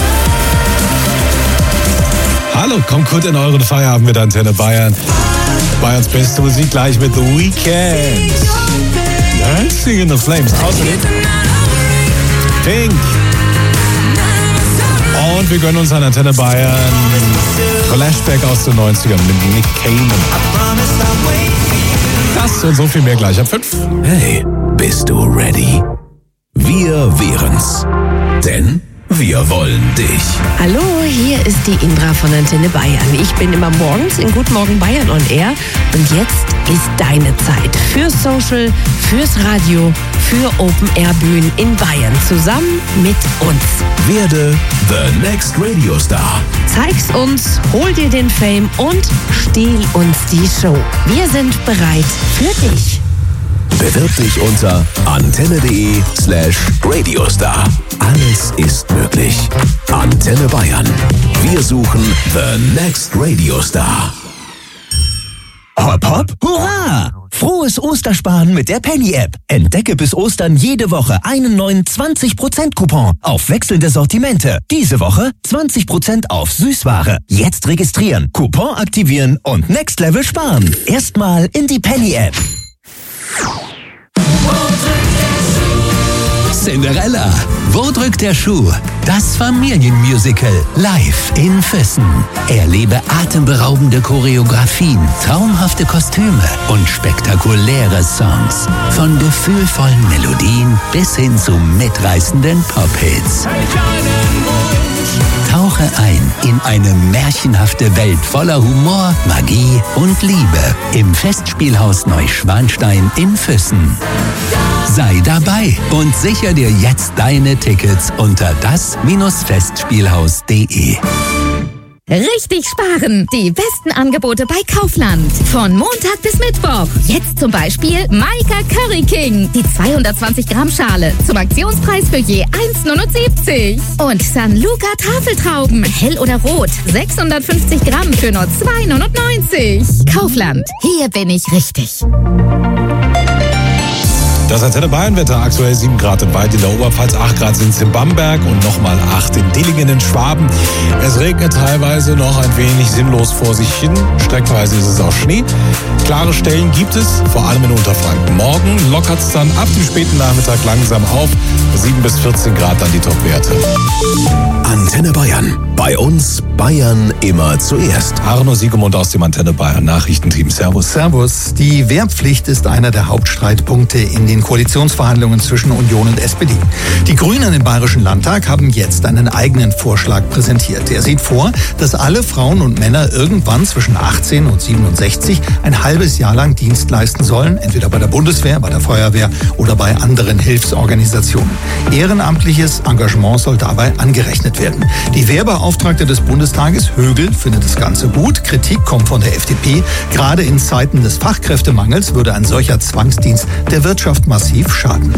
you. Hallo, kommt gut in euren Feierabend mit Antenne Bayern. Bayerns beste Musik gleich mit The Weeknd. Dancing in the Flames. Außerdem Pink. Und wir gönnen uns an Antenne Bayern Flashback aus den neunzigern mit Nick Cayman. Das und so viel mehr gleich ab fünf. Hey, bist du ready? Wir wären's. Denn wir wollen dich. Hallo, hier ist die Indra von Antenne Bayern. Ich bin immer morgens in Guten Morgen Bayern on Air und jetzt ist deine Zeit für Social, fürs Radio, für Open-Air-Bühnen in Bayern zusammen mit uns. Werde the next Radio Star. Zeig's uns, hol dir den Fame und stehl uns die Show. Wir sind bereit für dich. Bewirb dich unter antenne.de slash Radiostar. Alles ist möglich. Antenne Bayern. Wir suchen the next Radio Star. Hopp, hopp, hurra! Frohes Ostersparen mit der Penny-App. Entdecke bis Ostern jede Woche einen neuen zwanzig Prozent Coupon auf wechselnde Sortimente. Diese Woche zwanzig Prozent auf Süßware. Jetzt registrieren, Coupon aktivieren und Next Level sparen. Erstmal in die Penny-App. Cinderella, wo drückt der Schuh? Das Familienmusical live in Füssen. Erlebe atemberaubende Choreografien, traumhafte Kostüme und spektakuläre Songs. Von gefühlvollen Melodien bis hin zu mitreißenden Pop-Hits. Tauche ein in eine märchenhafte Welt voller Humor, Magie und Liebe im Festspielhaus Neuschwanstein in Füssen. Sei dabei und sicher dir jetzt deine Tickets unter das Festspielhaus punkt de. Richtig sparen! Die besten Angebote bei Kaufland. Von Montag bis Mittwoch. Jetzt zum Beispiel Maika Curry King. Die zweihundertzwanzig Gramm Schale. Zum Aktionspreis für je eins neunundsiebzig. Und San Luca Tafeltrauben. Hell oder rot. sechshundertfünfzig Gramm für nur zwei neunundneunzig. Kaufland. Hier bin ich richtig. Das Antenne Bayern-Wetter, aktuell sieben Grad in Weid in der Oberpfalz, acht Grad sind es in Bamberg und nochmal acht in Dillingen in Schwaben. Es regnet teilweise noch ein wenig sinnlos vor sich hin, streckenweise ist es auch Schnee. Klare Stellen gibt es, vor allem in Unterfranken. Morgen lockert es dann ab dem späten Nachmittag langsam auf, sieben bis vierzehn Grad dann die Topwerte. Antenne Bayern, bei uns Bayern immer zuerst. Arno Siegemund aus dem Antenne Bayern Nachrichtenteam, Servus. Servus. Die Wehrpflicht ist einer der Hauptstreitpunkte in den Koalitionsverhandlungen zwischen Union und S P D. Die Grünen im Bayerischen Landtag haben jetzt einen eigenen Vorschlag präsentiert. Er sieht vor, dass alle Frauen und Männer irgendwann zwischen achtzehn und siebenundsechzig ein halbes Jahr lang Dienst leisten sollen, entweder bei der Bundeswehr, bei der Feuerwehr oder bei anderen Hilfsorganisationen. Ehrenamtliches Engagement soll dabei angerechnet werden. Die Wehrbeauftragte des Bundestages, Högel, findet das Ganze gut. Kritik kommt von der F D P. Gerade in Zeiten des Fachkräftemangels würde ein solcher Zwangsdienst der Wirtschaft massiv schaden.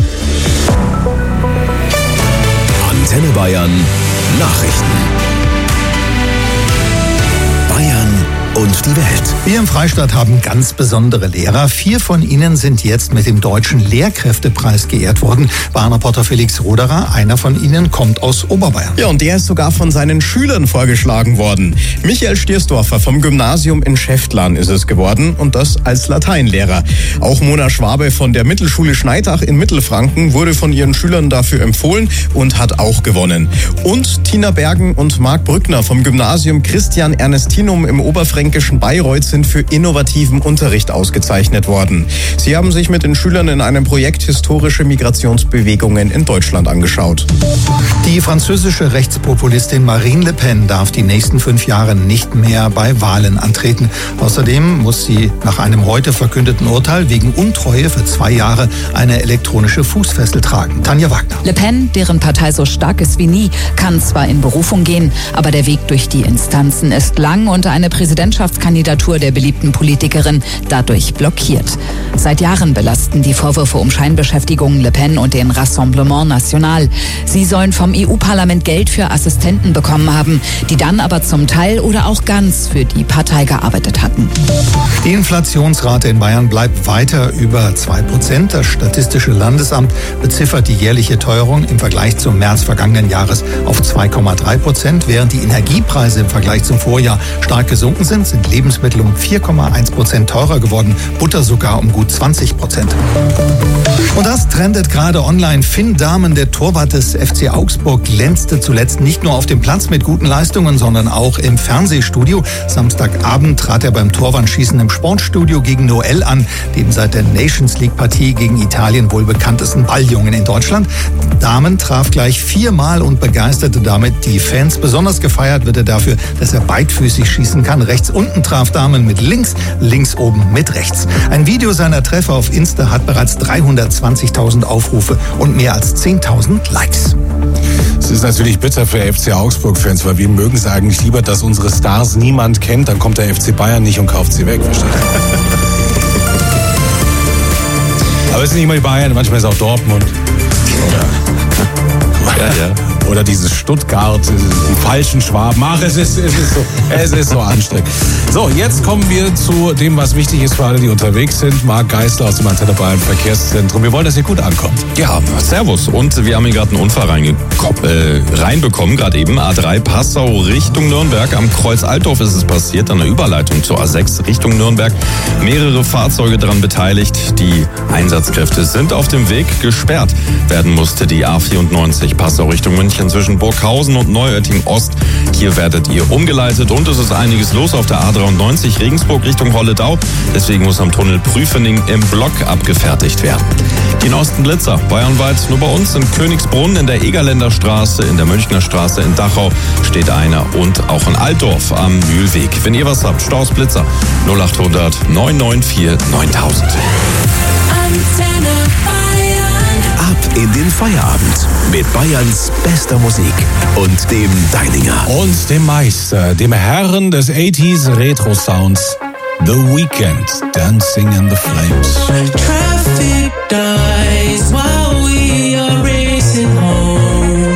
Antenne Bayern Nachrichten. Bayern und und die Welt. Wir im Freistaat haben ganz besondere Lehrer. Vier von ihnen sind jetzt mit dem Deutschen Lehrkräftepreis geehrt worden. Bahn-Reporter Felix Roderer, einer von ihnen kommt aus Oberbayern. Ja, und der ist sogar von seinen Schülern vorgeschlagen worden. Michael Stiersdorfer vom Gymnasium in Schäftlarn ist es geworden und das als Lateinlehrer. Auch Mona Schwabe von der Mittelschule Schneidach in Mittelfranken wurde von ihren Schülern dafür empfohlen und hat auch gewonnen. Und Tina Bergen und Marc Brückner vom Gymnasium Christian Ernestinum im oberfränkischen Bayreuth sind für innovativen Unterricht ausgezeichnet worden. Sie haben sich mit den Schülern in einem Projekt historische Migrationsbewegungen in Deutschland angeschaut. Die französische Rechtspopulistin Marine Le Pen darf die nächsten fünf Jahre nicht mehr bei Wahlen antreten. Außerdem muss sie nach einem heute verkündeten Urteil wegen Untreue für zwei Jahre eine elektronische Fußfessel tragen. Tanja Wagner. Le Pen, deren Partei so stark ist wie nie, kann zwar in Berufung gehen, aber der Weg durch die Instanzen ist lang und eine Präsidentschaftskandidatur der beliebten Politikerin dadurch blockiert. Seit Jahren belasten die Vorwürfe um Scheinbeschäftigung Le Pen und den Rassemblement National. Sie sollen vom E U-Parlament Geld für Assistenten bekommen haben, die dann aber zum Teil oder auch ganz für die Partei gearbeitet hatten. Die Inflationsrate in Bayern bleibt weiter über zwei Prozent. Das Statistische Landesamt beziffert die jährliche Teuerung im Vergleich zum März vergangenen Jahres auf zwei Komma drei Prozent. Während die Energiepreise im Vergleich zum Vorjahr stark gesunken sind, sind Lebensmittel um vier Komma eins Prozent teurer geworden, Butter sogar um gut zwanzig Prozent. Und das trendet gerade online. Finn Dahmen, der Torwart des F C Augsburg, glänzte zuletzt nicht nur auf dem Platz mit guten Leistungen, sondern auch im Fernsehstudio. Samstagabend trat er beim Torwandschießen im Sportstudio gegen Noel an, dem seit der Nations League-Partie gegen Italien wohl bekanntesten Balljungen in Deutschland. Dahmen traf gleich viermal und begeisterte damit die Fans. Besonders gefeiert wird er dafür, dass er beidfüßig schießen kann. Rechts unten traf Dahmen mit links, links oben mit rechts. Ein Video seiner Treffer auf Insta hat bereits dreihundertzwanzigtausend Aufrufe und mehr als zehntausend Likes. Es ist natürlich bitter für F C Augsburg-Fans, weil wir mögen es eigentlich lieber, dass unsere Stars niemand kennt, dann kommt der F C Bayern nicht und kauft sie weg, versteht ihr? Aber es ist nicht mal die Bayern, manchmal ist es auch Dortmund. Oder, ja, ja. Oder dieses Stuttgart, die falschen Schwaben. Ach, es ist, es ist so, es ist so anstrengend. So, jetzt kommen wir zu dem, was wichtig ist für alle, die unterwegs sind. Marc Geisler aus dem Antenne Bayern Verkehrszentrum. Wir wollen, dass ihr gut ankommt. Ja, servus. Und wir haben hier gerade einen Unfall äh, reinbekommen, gerade eben. A drei Passau Richtung Nürnberg. Am Kreuz Altdorf ist es passiert, an der Überleitung zur A sechs Richtung Nürnberg. Mehrere Fahrzeuge daran beteiligt. Die Einsatzkräfte sind auf dem Weg. Gesperrt werden musste die A vierundneunzig Passau Richtung München zwischen Burghausen und Neuötting Ost. Hier werdet ihr umgeleitet und es ist einiges los auf der A dreiundneunzig Regensburg Richtung Holledau. Deswegen muss am Tunnel Prüfening im Block abgefertigt werden. Die neuesten Blitzer bayernweit nur bei uns in Königsbrunn, in der Egerländer Straße, in der Münchner Straße, in Dachau steht einer und auch in Altdorf am Mühlweg. Wenn ihr was habt, Staus Blitzer null acht hundert neun neun vier neuntausend. Antenne Bayern. Ab in den Feierabend mit Bayerns bester Musik und dem Deininger. Und dem Meister, dem Herrn des achtziger Retro Sounds, The Weeknd, Dancing in the Flames. When traffic dies while we are racing home,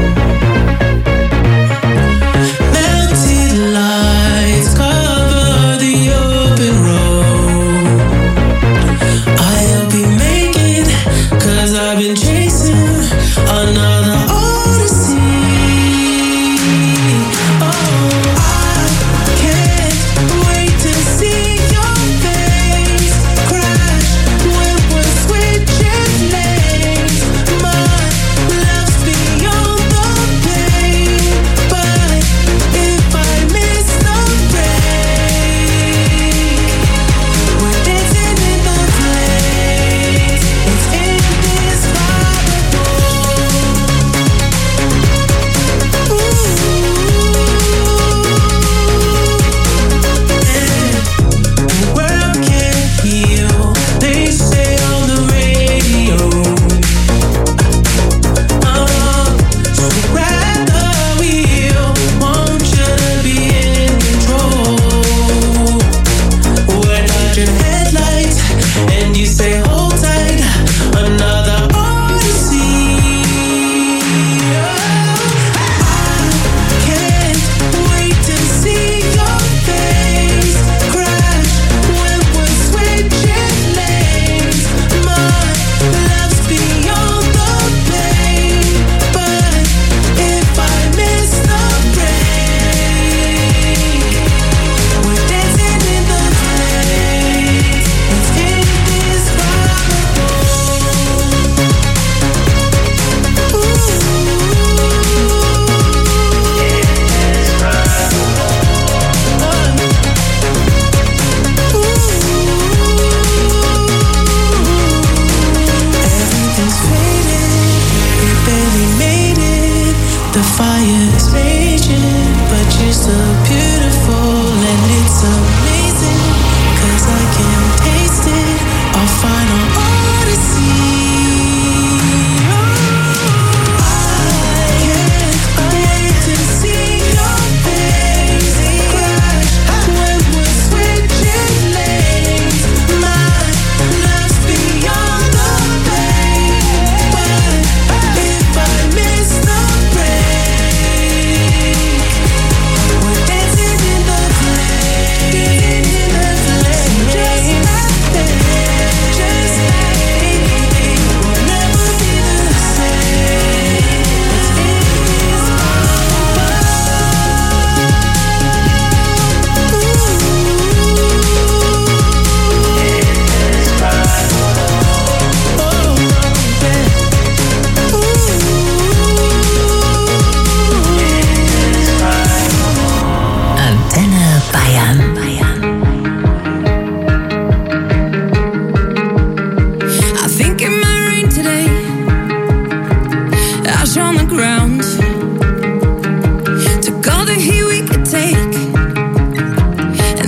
melted lights cover the open road. I'll be making, cause I've been chasing another odyssey. Oh, I can't wait to see your face crash when we're switching lanes.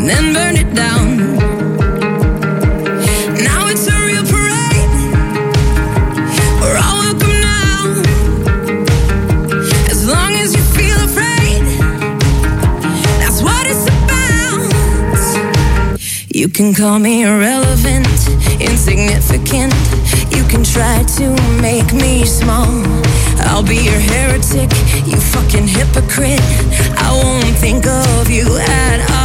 and then burn it down. Now it's a real parade. We're all welcome now. As long as you feel afraid, that's what it's about. You can call me irrelevant, insignificant. You can try to make me small. I'll be your heretic, you fucking hypocrite. I won't think of you at all.